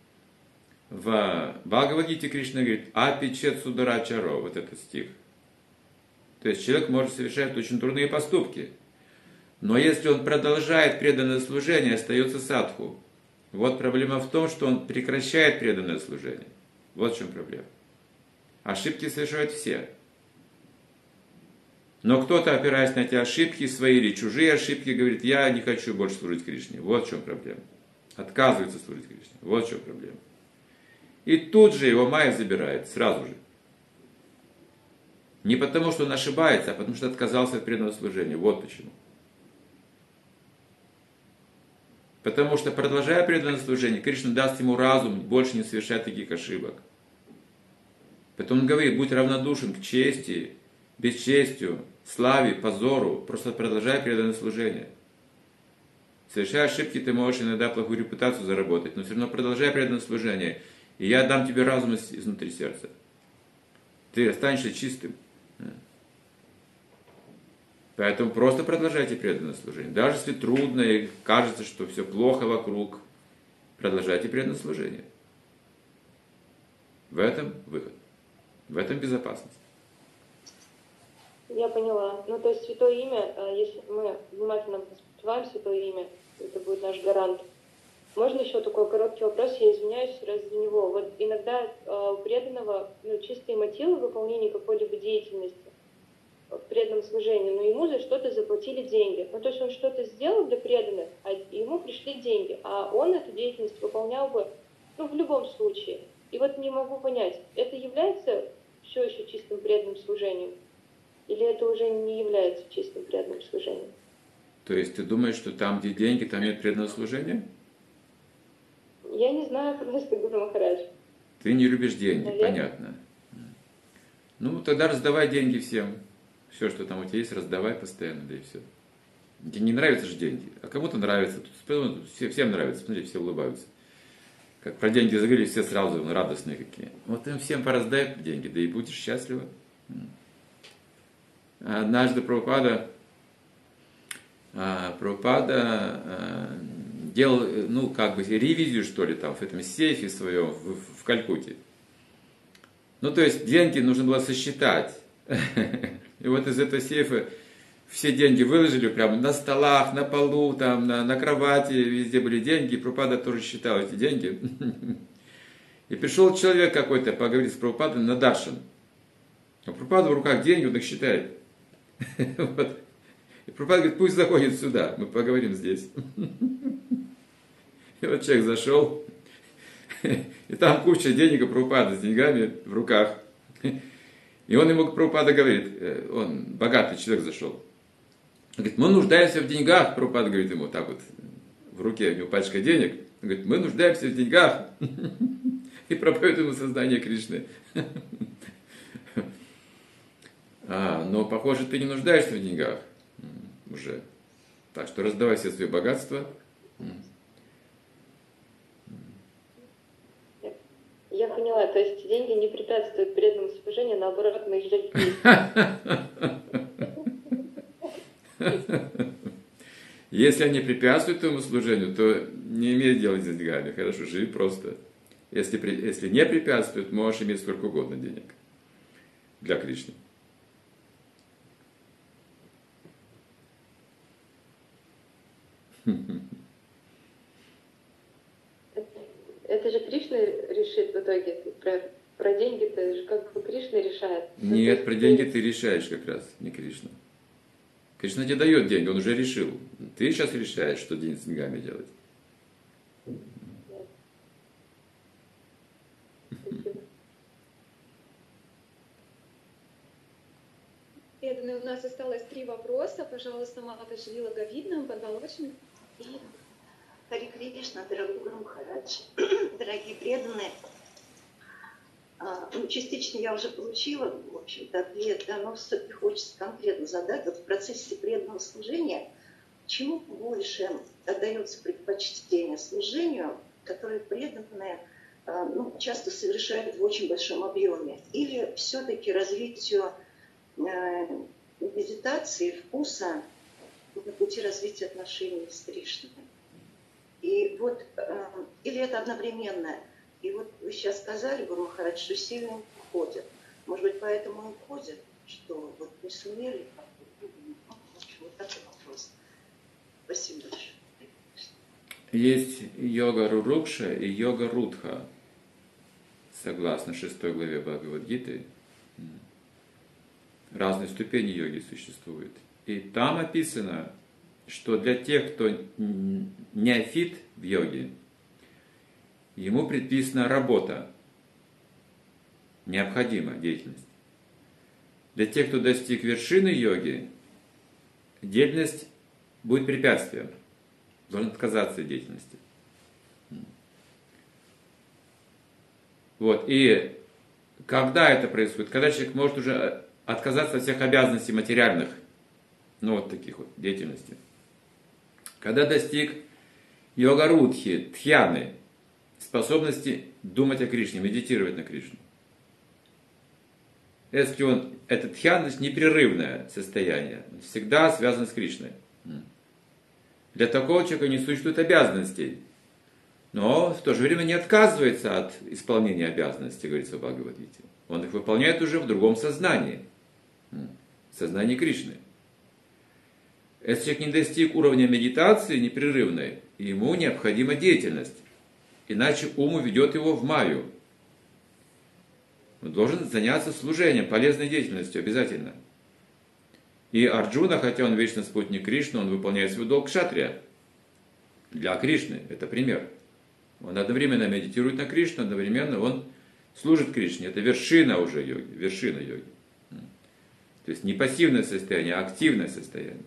В Бхагавад-гите Кришна говорит «Апичет сударачаро», вот этот стих. То есть человек может совершать очень трудные поступки, но если он продолжает преданное служение, остается садху. Вот проблема в том, что он прекращает преданное служение. Вот в чем проблема. Ошибки совершают все. Но кто-то, опираясь на эти ошибки, свои или чужие ошибки, говорит, я не хочу больше служить Кришне. Вот в чем проблема. Отказывается служить Кришне. Вот в чем проблема. И тут же его майя забирает, сразу же. Не потому, что он ошибается, а потому, что отказался от преданного служения. Вот почему. Потому что, продолжая преданное служение, Кришна даст ему разум больше не совершать таких ошибок. Поэтому он говорит, будь равнодушен к чести, бесчестию, славе, позору, просто продолжай преданное служение. Совершая ошибки, ты можешь иногда плохую репутацию заработать, но все равно продолжай преданное служение, и я дам тебе разум изнутри сердца. Ты останешься чистым. Поэтому просто продолжайте преданное служение. Даже если трудно и кажется, что все плохо вокруг, продолжайте преданное служение. В этом выход. В этом безопасность. Я поняла. Ну, то есть святое имя, если мы внимательно воспринимаем святое имя, это будет наш гарант. Можно еще такой короткий вопрос, я извиняюсь ради него. Вот иногда у преданного ну, чистые мотивы выполнения какой-либо деятельности в преданном служении, но ему за что-то заплатили деньги. Ну, то есть он что-то сделал для преданных, а ему пришли деньги, а он эту деятельность выполнял бы, ну, в любом случае. И вот не могу понять, это является все еще чистым преданным служением? Или это уже не является чистым преданным служением? То есть ты думаешь, что там, где деньги, там нет преданного служения? Я не знаю просто, Гуру Махарадж. Ты не любишь деньги, Наверное. понятно. Ну, тогда раздавай деньги всем. Все, что там у тебя есть, раздавай постоянно, да и все. Тебе не нравятся же деньги, а кому-то нравится. Тут все, всем нравится, смотрите, все улыбаются. Как про деньги заговорили, все сразу ну, радостные какие. Вот им всем пораздай деньги, да и будешь счастлива. Однажды Прабхупада, Прабхупада делал, ну, как бы ревизию, что ли, там, в этом сейфе своем в, в Калькутте. Ну, то есть, деньги нужно было сосчитать. И вот из этого сейфа все деньги выложили прямо на столах, на полу, там, на, на кровати, везде были деньги. И Прабхупада тоже считал эти деньги. И пришел человек какой-то поговорить с Прабхупадой на даршан. А Прабхупада в руках деньги, он их считает. Вот. И Прабхупада говорит, пусть заходит сюда, мы поговорим здесь. И вот человек зашел, и там куча денег у Прабхупады с деньгами в руках. И он ему, Прабхупада говорит, он богатый человек зашел. Он говорит, мы нуждаемся в деньгах, Прабхупада говорит ему, так вот, в руке у него пачка денег. Он говорит, мы нуждаемся в деньгах. И проповедует ему сознание Кришны. А, но, похоже, ты не нуждаешься в деньгах уже. Так что раздавай все свои богатства. Я поняла, то есть деньги не препятствуют преданному служению, наоборот, мы их жертвуем. Если они препятствуют твоему служению, то не имей дела с деньгами. Хорошо, живи просто. Если, если не препятствуют, можешь иметь сколько угодно денег для Кришны. Это же Кришна решит в итоге. Про, про деньги-то же как бы Кришна решает. Нет, про деньги ты решаешь как раз, не Кришна. Кришна тебе дает деньги, он уже решил. Ты сейчас решаешь, что с деньгами делать. Преданные, у нас осталось три вопроса. Пожалуйста, Мата Жилила Гавидна, Бандалочник. Хари Кришна, дорогой Гуру Махарадж, дорогие преданные, ну, частично я уже получила, в общем-то, ответ, да, но все-таки хочется конкретно задать. Вот в процессе преданного служения чему больше отдается предпочтение служению, которое преданные ну, часто совершают в очень большом объеме, или все-таки развитию медитации, вкуса на пути развития отношений с Кришной? И вот, э, или это одновременно. И вот вы сейчас сказали, Гуру Махарадж, что сильно уходят. Может быть, поэтому и уходят, что вот не сумели. В общем, вот такой вопрос. Спасибо большое. Есть йога Рурукша и йога Рудха, согласно шестой главе Бхагавад-гиты. Разные ступени йоги существуют. И там описано, что для тех, кто неофит в йоге, ему предписана работа, необходима деятельность. Для тех, кто достиг вершины йоги, деятельность будет препятствием, должен отказаться от деятельности. Вот, и когда это происходит? Когда человек может уже отказаться от всех обязанностей материальных, ну вот таких вот деятельностей. Когда достиг йога-рудхи, тхьяны, способности думать о Кришне, медитировать на Кришну. Если он, это тхьяность непрерывное состояние, всегда связано с Кришной. Для такого человека не существует обязанностей, но в то же время не отказывается от исполнения обязанностей, говорится в Бхагавад-гите. Он их выполняет уже в другом сознании, в сознании Кришны. Если человек не достиг уровня медитации непрерывной, ему необходима деятельность, иначе ум уведет его в майю. Он должен заняться служением, полезной деятельностью обязательно. И Арджуна, хотя он вечный спутник Кришны, он выполняет свой долг кшатрия. Для Кришны это пример. Он одновременно медитирует на Кришну, одновременно он служит Кришне. Это вершина уже йоги, вершина йоги. То есть не пассивное состояние, а активное состояние.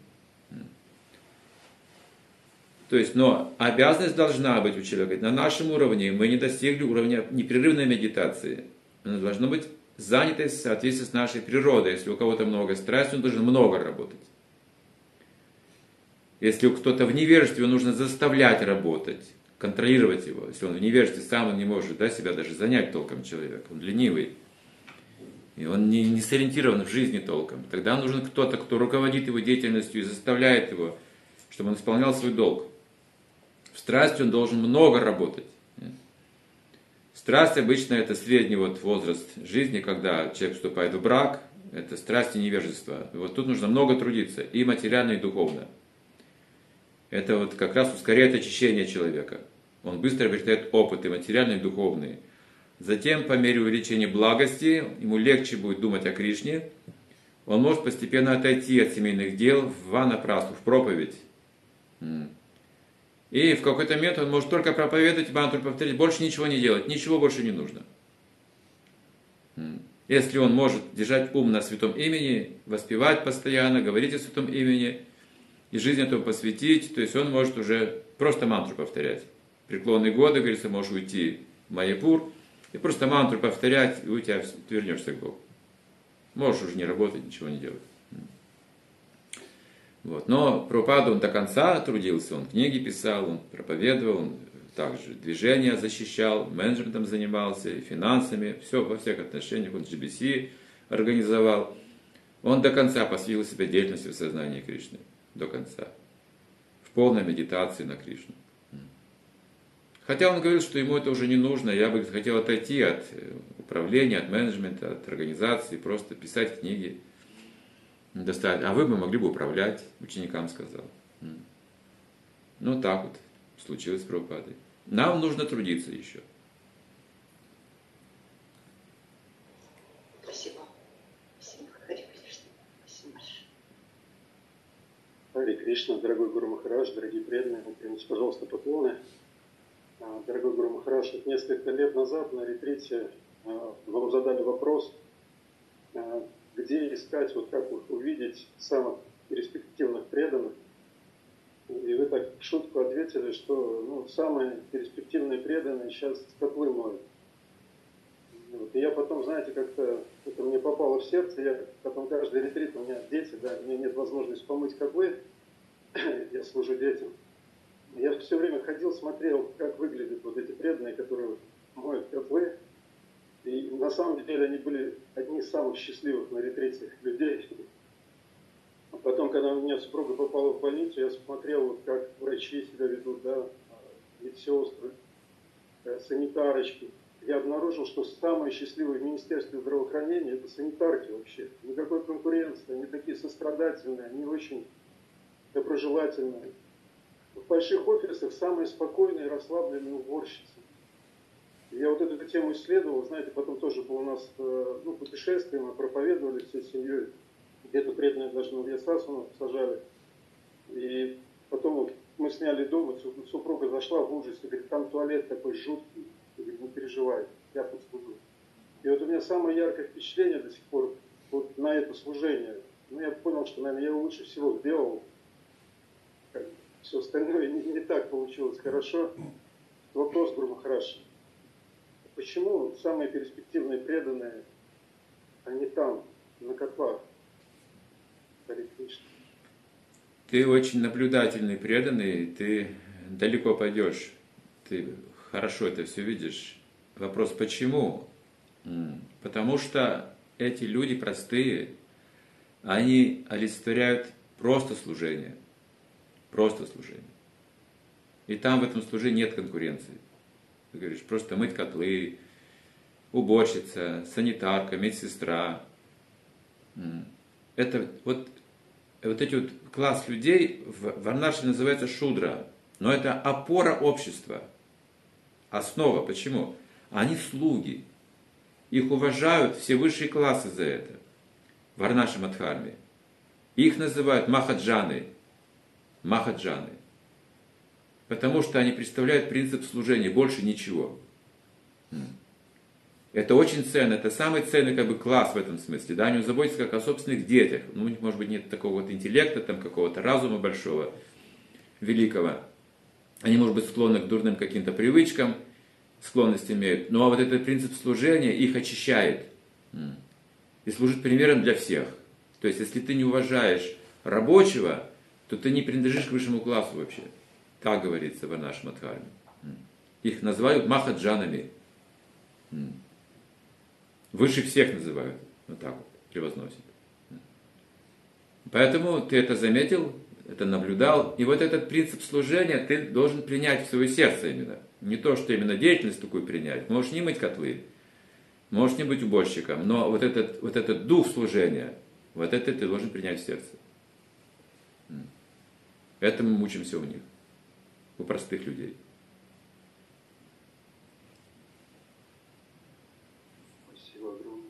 То есть, но обязанность должна быть у человека. На нашем уровне мы не достигли уровня непрерывной медитации. Она должна быть занятость в соответствии с нашей природой. Если у кого-то много страсти, он должен много работать. Если кто-то в невежестве, его нужно заставлять работать, контролировать его. Если он в невежестве, сам он не может, да, себя даже занять толком человек, он ленивый. И он не, не сориентирован в жизни толком. Тогда нужен кто-то, кто руководит его деятельностью и заставляет его, чтобы он исполнял свой долг. В страсти он должен много работать. Страсть обычно это средний вот возраст жизни, когда человек вступает в брак, это страсть и невежество. И вот тут нужно много трудиться, и материально, и духовно. Это вот как раз ускоряет очищение человека. Он быстро обретает опыты материальные и духовные. Затем, по мере увеличения благости, ему легче будет думать о Кришне. Он может постепенно отойти от семейных дел в ванапрасту, в проповедь. И в какой-то момент он может только проповедовать, мантру повторить, больше ничего не делать, ничего больше не нужно. Если он может держать ум на святом имени, воспевать постоянно, говорить о святом имени, и жизнь этому посвятить, то есть он может уже просто мантру повторять. В преклонные годы, говорится, можешь уйти в Майяпур, и просто мантру повторять, и у тебя ты вернешься к Богу. Можешь уже не работать, ничего не делать. Вот. Но Прабхупада, он до конца трудился, он книги писал, он проповедовал, он также движения защищал, менеджментом занимался, финансами, все во всех отношениях, он джи би си организовал. Он до конца посвятил себя деятельности в сознании Кришны. До конца. В полной медитации на Кришну. Хотя он говорил, что ему это уже не нужно, я бы хотел отойти от управления, от менеджмента, от организации, просто писать книги. Достать. А вы бы могли бы управлять, ученикам сказал. Ну так вот случилось с Прабхупадой. Нам нужно трудиться еще. Спасибо. Спасибо, Хари Кришна. Спасибо большое. Хари Кришна, дорогой Гуру Махарадж, дорогие преданные, примите, пожалуйста, поклоны. Дорогой Гуру Махарадж, несколько лет назад на ретрите вам задали вопрос, где искать, вот как увидеть самых перспективных преданных. И вы так в шутку ответили, что ну, самые перспективные преданные сейчас котлы моют. Вот. И я потом, знаете, как-то это мне попало в сердце, я потом каждый ретрит, у меня дети, да, у меня нет возможности помыть котлы, я служу детям. Я все время ходил, смотрел, как выглядят вот эти преданные, которые моют котлы. И на самом деле они были одни из самых счастливых на ретрите людей. А потом, когда у меня супруга попала в больницу, я смотрел, вот, как врачи себя ведут, да, медсестры, санитарочки. Я обнаружил, что самые счастливые в Министерстве здравоохранения – это санитарки вообще. Никакой конкуренции, они такие сострадательные, они очень доброжелательные. В больших офисах самые спокойные и расслабленные уборщицы. Я вот эту тему исследовал, знаете, потом тоже был у нас ну, путешествие, мы проповедовали всей семьей, где-то преданные даже на Вьясасану сажали. И потом вот мы сняли дом, и супруга зашла в ужасе, говорит, там туалет такой жуткий, говорит, не переживай, я подслужу. И вот у меня самое яркое впечатление до сих пор вот на это служение. Ну, я понял, что, наверное, я лучше всего сделал. Все остальное не, не так получилось хорошо. Вопрос, Гуру Махарадж. Почему самые перспективные преданные, они там, на котлах? Хари Кришна. Ты очень наблюдательный, преданный, ты далеко пойдешь. Ты хорошо это все видишь. Вопрос, почему? Потому что эти люди простые, они олицетворяют просто служение. Просто служение. И там в этом служении нет конкуренции. Ты говоришь, просто мыть котлы, уборщица, санитарка, медсестра. Это вот, вот эти вот класс людей в Варнаше называется шудра. Но это опора общества. Основа. Почему? Они слуги. Их уважают все высшие классы за это. В Варнаше Мадхарме. Их называют махаджаны. Махаджаны. Потому что они представляют принцип служения, больше ничего. Это очень ценно, это самый ценный как бы, класс в этом смысле. Да? Они заботятся как о собственных детях. Ну, у них, может быть, нет такого вот интеллекта, там, какого-то разума большого, великого. Они, может быть, склонны к дурным каким-то привычкам, склонность имеют. Но вот этот принцип служения их очищает. И служит примером для всех. То есть, если ты не уважаешь рабочего, то ты не принадлежишь к высшему классу вообще. Так говорится в нашем Мадхарме. Их называют махаджанами. Выше всех называют. Вот так вот превозносят. Поэтому ты это заметил, это наблюдал. И вот этот принцип служения ты должен принять в свое сердце именно. Не то, что именно деятельность такую принять. Можешь не мыть котлы, можешь не быть уборщиком, но вот этот, вот этот дух служения, вот это ты должен принять в сердце. Этому мы учимся у них, у простых людей. Спасибо огромное.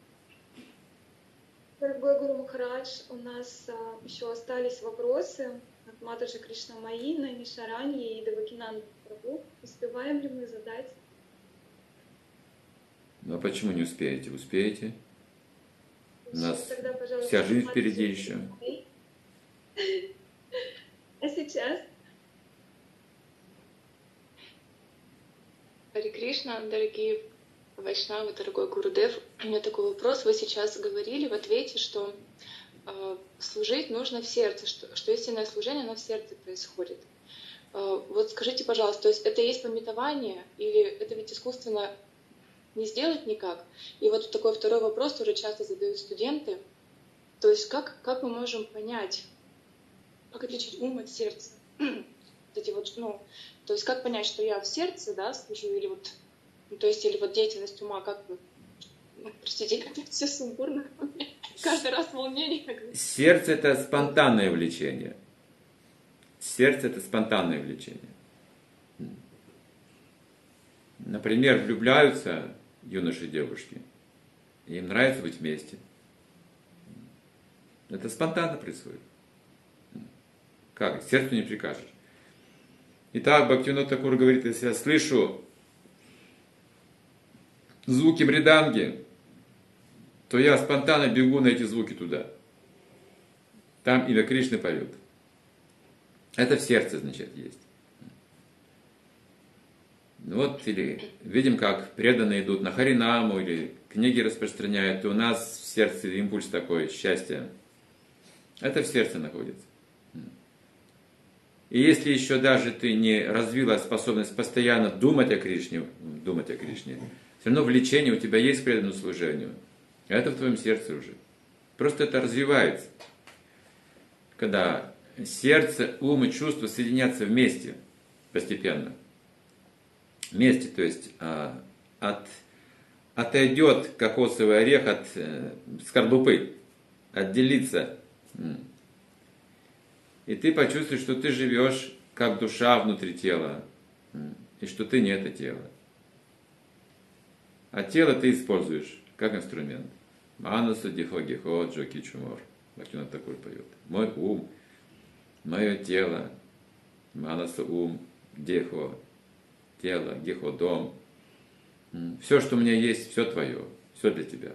Дорогой Гуру Махарадж, у нас а, еще остались вопросы от Матаджи Кришнамаи, Наймишарани и Девакинанды Прабху. Успеваем ли мы задать? Ну а почему не успеете? Успеете? У нас Тогда, пожалуйста, вся жизнь Матаджи впереди еще. Кришнамаи. А сейчас? Харе Кришна, дорогие Вайшнавы, дорогой Гурудев, у меня такой вопрос. Вы сейчас говорили в ответе, что э, служить нужно в сердце, что, что истинное служение, оно в сердце происходит. Э, вот скажите, пожалуйста, то есть это есть пометование, или это ведь искусственно не сделать никак? И вот такой второй вопрос тоже часто задают студенты. То есть как, как мы можем понять, как отличить ум от сердца? Вот эти вот, ну, то есть как понять, что я в сердце, да, служу, или вот, ну, то есть, или вот деятельность ума, как бы, ну, простите, это все сумбурно, каждый раз волнение. Сердце – это спонтанное влечение. Сердце – это спонтанное влечение. Например, влюбляются юноши и девушки, и им нравится быть вместе. Это спонтанно происходит. Как? Сердцу не прикажешь. Итак, Бхактивинода Тхакур говорит, если я слышу звуки мриданги, то я спонтанно бегу на эти звуки туда. Там имя Кришны поет. Это в сердце, значит, есть. Вот, или видим, как преданные идут на Харинаму, или книги распространяют, и у нас в сердце импульс такой, счастье. Это в сердце находится. И если еще даже ты не развила способность постоянно думать о Кришне, думать о Кришне, все равно влечение у тебя есть к преданному служению. Это в твоем сердце уже. Просто это развивается. Когда сердце, ум и чувства соединятся вместе постепенно. Вместе, то есть а, от, отойдет кокосовый орех от э, скорлупы, отделится. И ты почувствуешь, что ты живешь как душа внутри тела, и что ты не это тело. А тело ты используешь как инструмент. Манаса дихо гихо джоки чумор. Бхактивинода Тхакур поет. Мой ум, мое тело, манаса ум, дихо, тело, гихо дом. Все, что у меня есть, все твое, все для тебя.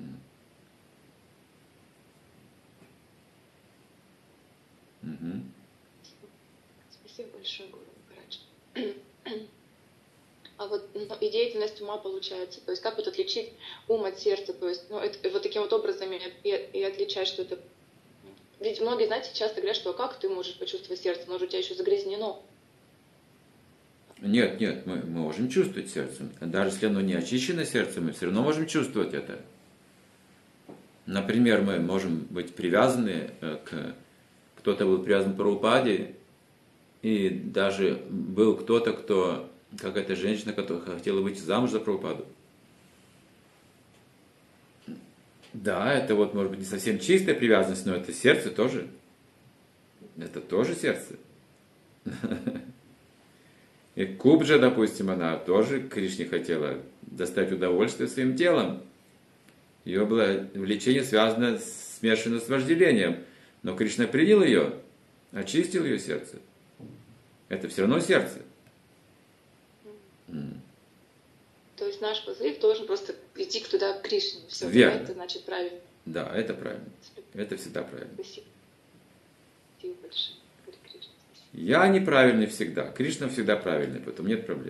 Угу. Спасибо большое, Гуру Махарадж. А вот ну, и деятельность ума получается, то есть как вот отличить ум от сердца, то есть ну, это, вот таким вот образом и, и отличать, что это... Ведь многие, знаете, часто говорят, что а как ты можешь почувствовать сердце, оно же у тебя еще загрязнено. Нет, нет, мы, мы можем чувствовать сердцем. Даже если оно не очищено сердцем, мы все равно можем чувствовать это. Например, мы можем быть привязаны к... Кто-то был привязан к Прабхупаде, и даже был кто-то, кто, какая-то женщина, которая хотела выйти замуж за Прабхупаду. Да, это вот, может быть, не совсем чистая привязанность, но это сердце тоже. Это тоже сердце. И Кубджа, допустим, она тоже к Кришне хотела доставить удовольствие своим телом. Ее было влечение связано, смешано с вожделением. Но Кришна принял ее, очистил ее сердце. Это все равно сердце. Mm. То есть наш позыв должен просто идти туда к Кришне. Все, верно. Это значит правильно. Да, это правильно. Это всегда правильно. Спасибо. Спасибо большое. Кришна, спасибо. Я неправильный всегда. Кришна всегда правильный, поэтому нет проблем.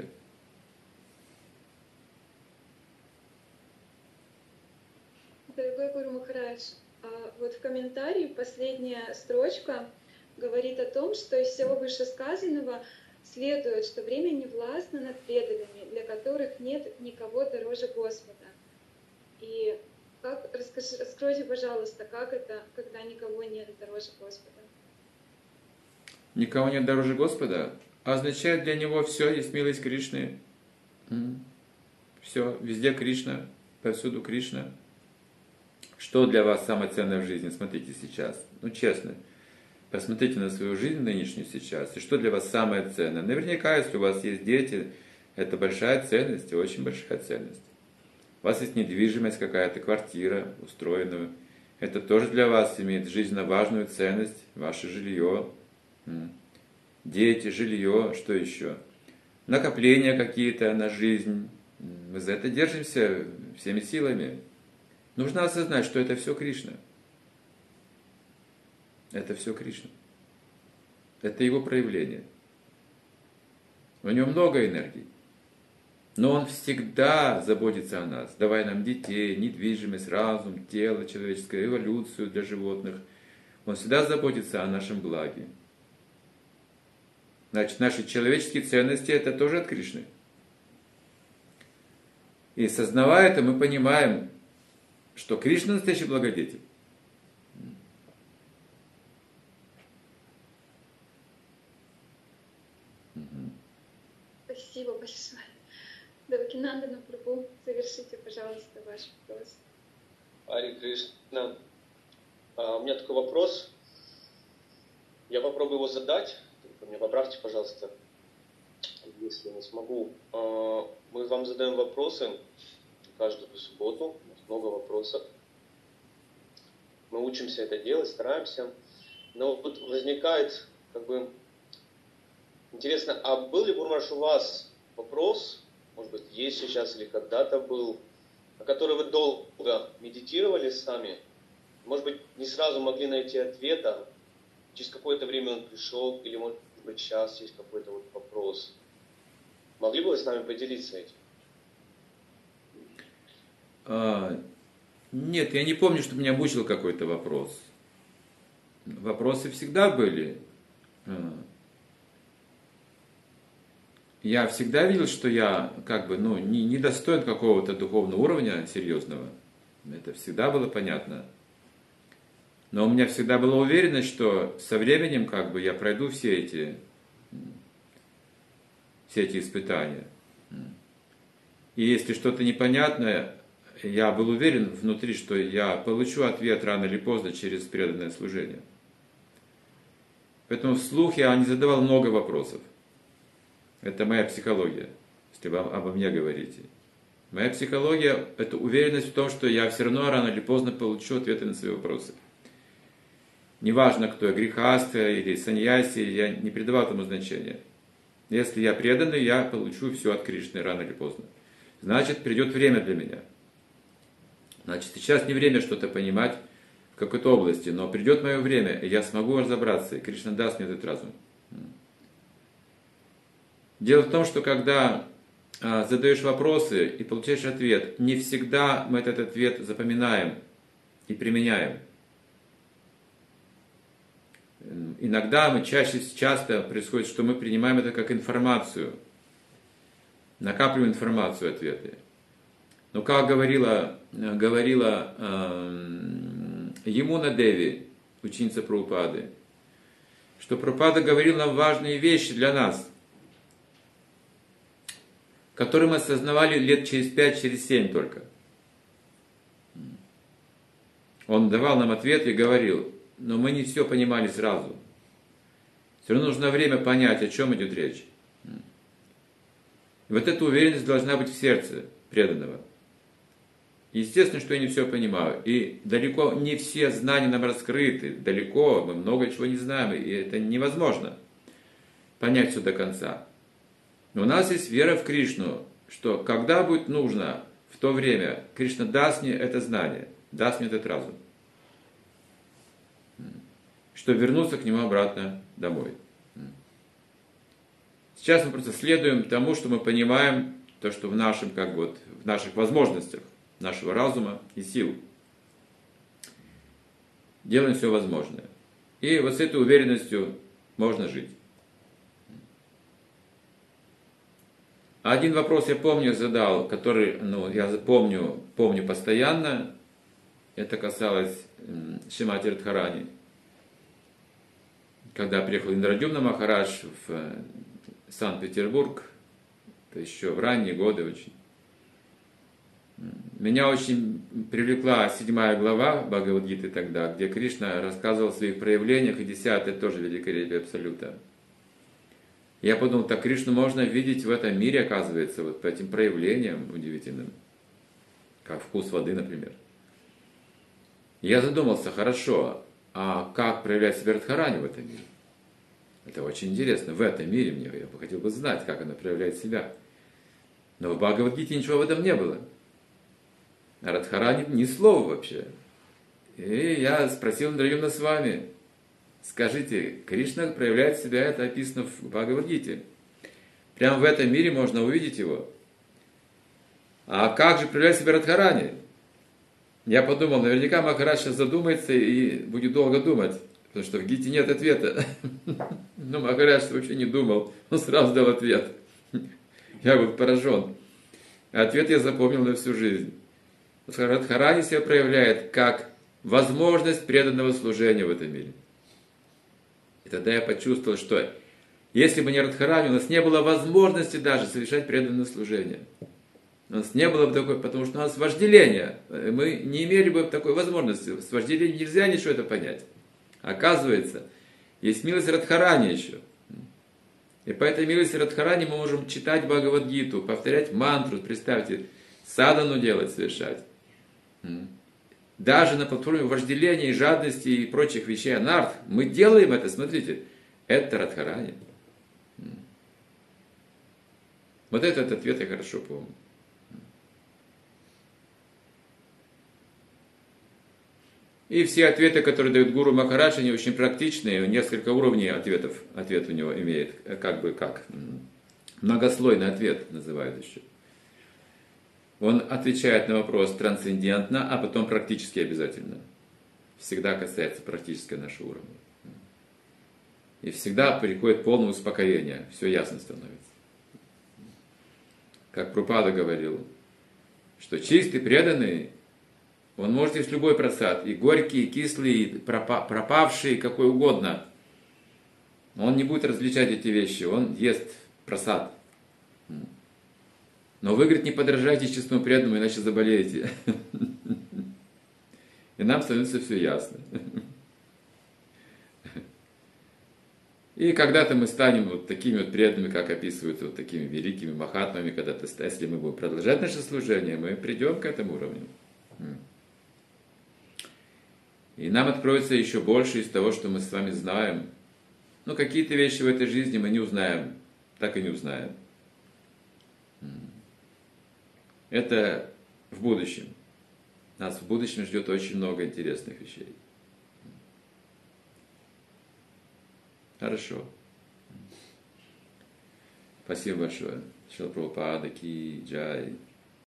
Дорогой Гуру Махарадж, вот в комментарии последняя строчка говорит о том, что из всего вышесказанного следует, что время не властно над преданными, для которых нет никого дороже Господа. И как, расскажи, раскройте, пожалуйста, как это, когда никого нет дороже Господа? Никого нет дороже Господа означает для него все есть милость Кришны. Все, везде Кришна, повсюду Кришна. Что для вас самое ценное в жизни? Смотрите сейчас. Ну, честно. Посмотрите на свою жизнь нынешнюю сейчас. И что для вас самое ценное? Наверняка, если у вас есть дети, это большая ценность, очень большая ценность. У вас есть недвижимость какая-то, квартира устроенная. Это тоже для вас имеет жизненно важную ценность. Ваше жилье, дети, жилье, что еще? Накопления какие-то на жизнь. Мы за это держимся всеми силами. Нужно осознать, что это все Кришна. Это все Кришна. Это его проявление. У него много энергии. Но он всегда заботится о нас, давая нам детей, недвижимость, разум, тело человеческое, эволюцию для животных. Он всегда заботится о нашем благе. Значит, наши человеческие ценности – это тоже от Кришны. И сознавая это, мы понимаем, что Кришна настоящий благодетель. Спасибо большое. Девакинандана Прабху, завершите, пожалуйста, ваш вопрос. Ари Кришна, а, у меня такой вопрос. Я попробую его задать. Только меня поправьте, пожалуйста, если не смогу. А, мы вам задаем вопросы каждую субботу. У нас много вопросов. Мы учимся это делать, стараемся. Но вот возникает, как бы, интересно, а был ли, Гурмаш, у вас вопрос, может быть, есть сейчас или когда-то был, на который вы долго медитировали сами, может быть, не сразу могли найти ответа, через какое-то время он пришел, или, может быть, сейчас есть какой-то вот вопрос. Могли бы вы с нами поделиться этим? А, нет, я не помню, что меня мучил какой-то вопрос. Вопросы всегда были. Я всегда видел, что я как бы, ну, не, не достоин какого-то духовного уровня серьезного. Это всегда было понятно. Но у меня всегда была уверенность, что со временем как бы я пройду все эти, все эти испытания. И если что-то непонятное, я был уверен внутри, что я получу ответ рано или поздно через преданное служение. Поэтому вслух я не задавал много вопросов. Это моя психология, если вы обо мне говорите. Моя психология – это уверенность в том, что я все равно рано или поздно получу ответы на свои вопросы. Неважно, кто я, грехаста или саньяси, я не придавал этому значения. Если я преданный, я получу все от Кришны рано или поздно. Значит, придет время для меня. Значит, сейчас не время что-то понимать в какой-то области, но придет мое время, и я смогу разобраться, и Кришна даст мне этот разум. Дело в том, что когда а, задаешь вопросы и получаешь ответ, не всегда мы этот ответ запоминаем и применяем. Иногда мы чаще, часто происходит, что мы принимаем это как информацию, накапливаем информацию, ответы. Но как говорила, говорила э, Ямуна Деви, ученица Прабхупады, что Прабхупада говорил нам важные вещи для нас, которые мы осознавали лет через пять, через семь только. Он давал нам ответ и говорил, но мы не все понимали сразу. Все равно нужно время понять, о чем идет речь. И вот эта уверенность должна быть в сердце преданного. Естественно, что я не все понимаю. И далеко не все знания нам раскрыты. Далеко мы много чего не знаем. И это невозможно понять все до конца. Но у нас есть вера в Кришну, что когда будет нужно, в то время Кришна даст мне это знание, даст мне этот разум, чтобы вернуться к нему обратно домой. Сейчас мы просто следуем тому, что мы понимаем, то, что в, нашем, как бы, вот, в наших возможностях, нашего разума и сил. Делаем все возможное. И вот с этой уверенностью можно жить. Один вопрос я помню задал, который, ну, я помню, помню постоянно. Это касалось Шримати Радхарани. Когда приехал Индрадюмна Махарадж в Санкт-Петербург, это еще в ранние годы очень, меня очень привлекла седьмая глава Бхагавад-гиты тогда, где Кришна рассказывал о своих проявлениях, и десятая тоже великолепие Абсолюта. Я подумал, так Кришну можно видеть в этом мире, оказывается, вот по этим проявлениям удивительным, как вкус воды, например. Я задумался, хорошо, а как проявлять себя Радхарани в этом мире? Это очень интересно. В этом мире мне, я бы хотел бы знать, как она проявляет себя. Но в Бхагавад-гите ничего в этом не было. А Радхарани ни слова вообще. И я спросил Индрадюмна с вами, скажите, Кришна проявляет себя, это описано в Бхагавад-гите. Прямо в этом мире можно увидеть его. А как же проявляет себя Радхарани? Я подумал, наверняка Махарадж сейчас задумается и будет долго думать, потому что в Гите нет ответа. Но Махарадж вообще не думал, он сразу дал ответ. Я был поражен. Ответ я запомнил на всю жизнь. Радхарани себя проявляет как возможность преданного служения в этом мире. И тогда я почувствовал, что если бы не Радхарани, у нас не было возможности даже совершать преданное служение. У нас не было бы такой, потому что у нас вожделение. Мы не имели бы такой возможности. С вожделением нельзя ничего это понять. Оказывается, есть милость Радхарани еще. И по этой милости Радхарани мы можем читать Бхагавад-гиту, повторять мантру, представьте, садану делать, совершать. Даже на платформе вожделения и жадности и прочих вещей анарт мы делаем это, смотрите, это Радхарани. Вот этот ответ я хорошо помню. И все ответы, которые дает Гуру Махарадж, они очень практичные, несколько уровней ответов, ответ у него имеет, как бы как, многослойный ответ называют еще. Он отвечает на вопрос трансцендентно, а потом практически обязательно. Всегда касается практически нашего уровня. И всегда приходит полное успокоение, все ясно становится. Как Прабхупада говорил, что чистый, преданный, он может есть любой прасад, и горький, и кислый, и пропавший, и какой угодно. Он не будет различать эти вещи, он ест прасад. Но вы, говорит, не подражайте честному преданному, иначе заболеете. И нам становится все ясно. И когда-то мы станем вот такими вот преданными, как описывают вот такими великими махатмами, когда-то, если мы будем продолжать наше служение, мы придем к этому уровню. И нам откроется еще больше из того, что мы с вами знаем. Но какие-то вещи в этой жизни мы не узнаем, так и не узнаем. Это в будущем. Нас в будущем ждет очень много интересных вещей. Хорошо. Спасибо большое. Шрила Прабхупада ки джай.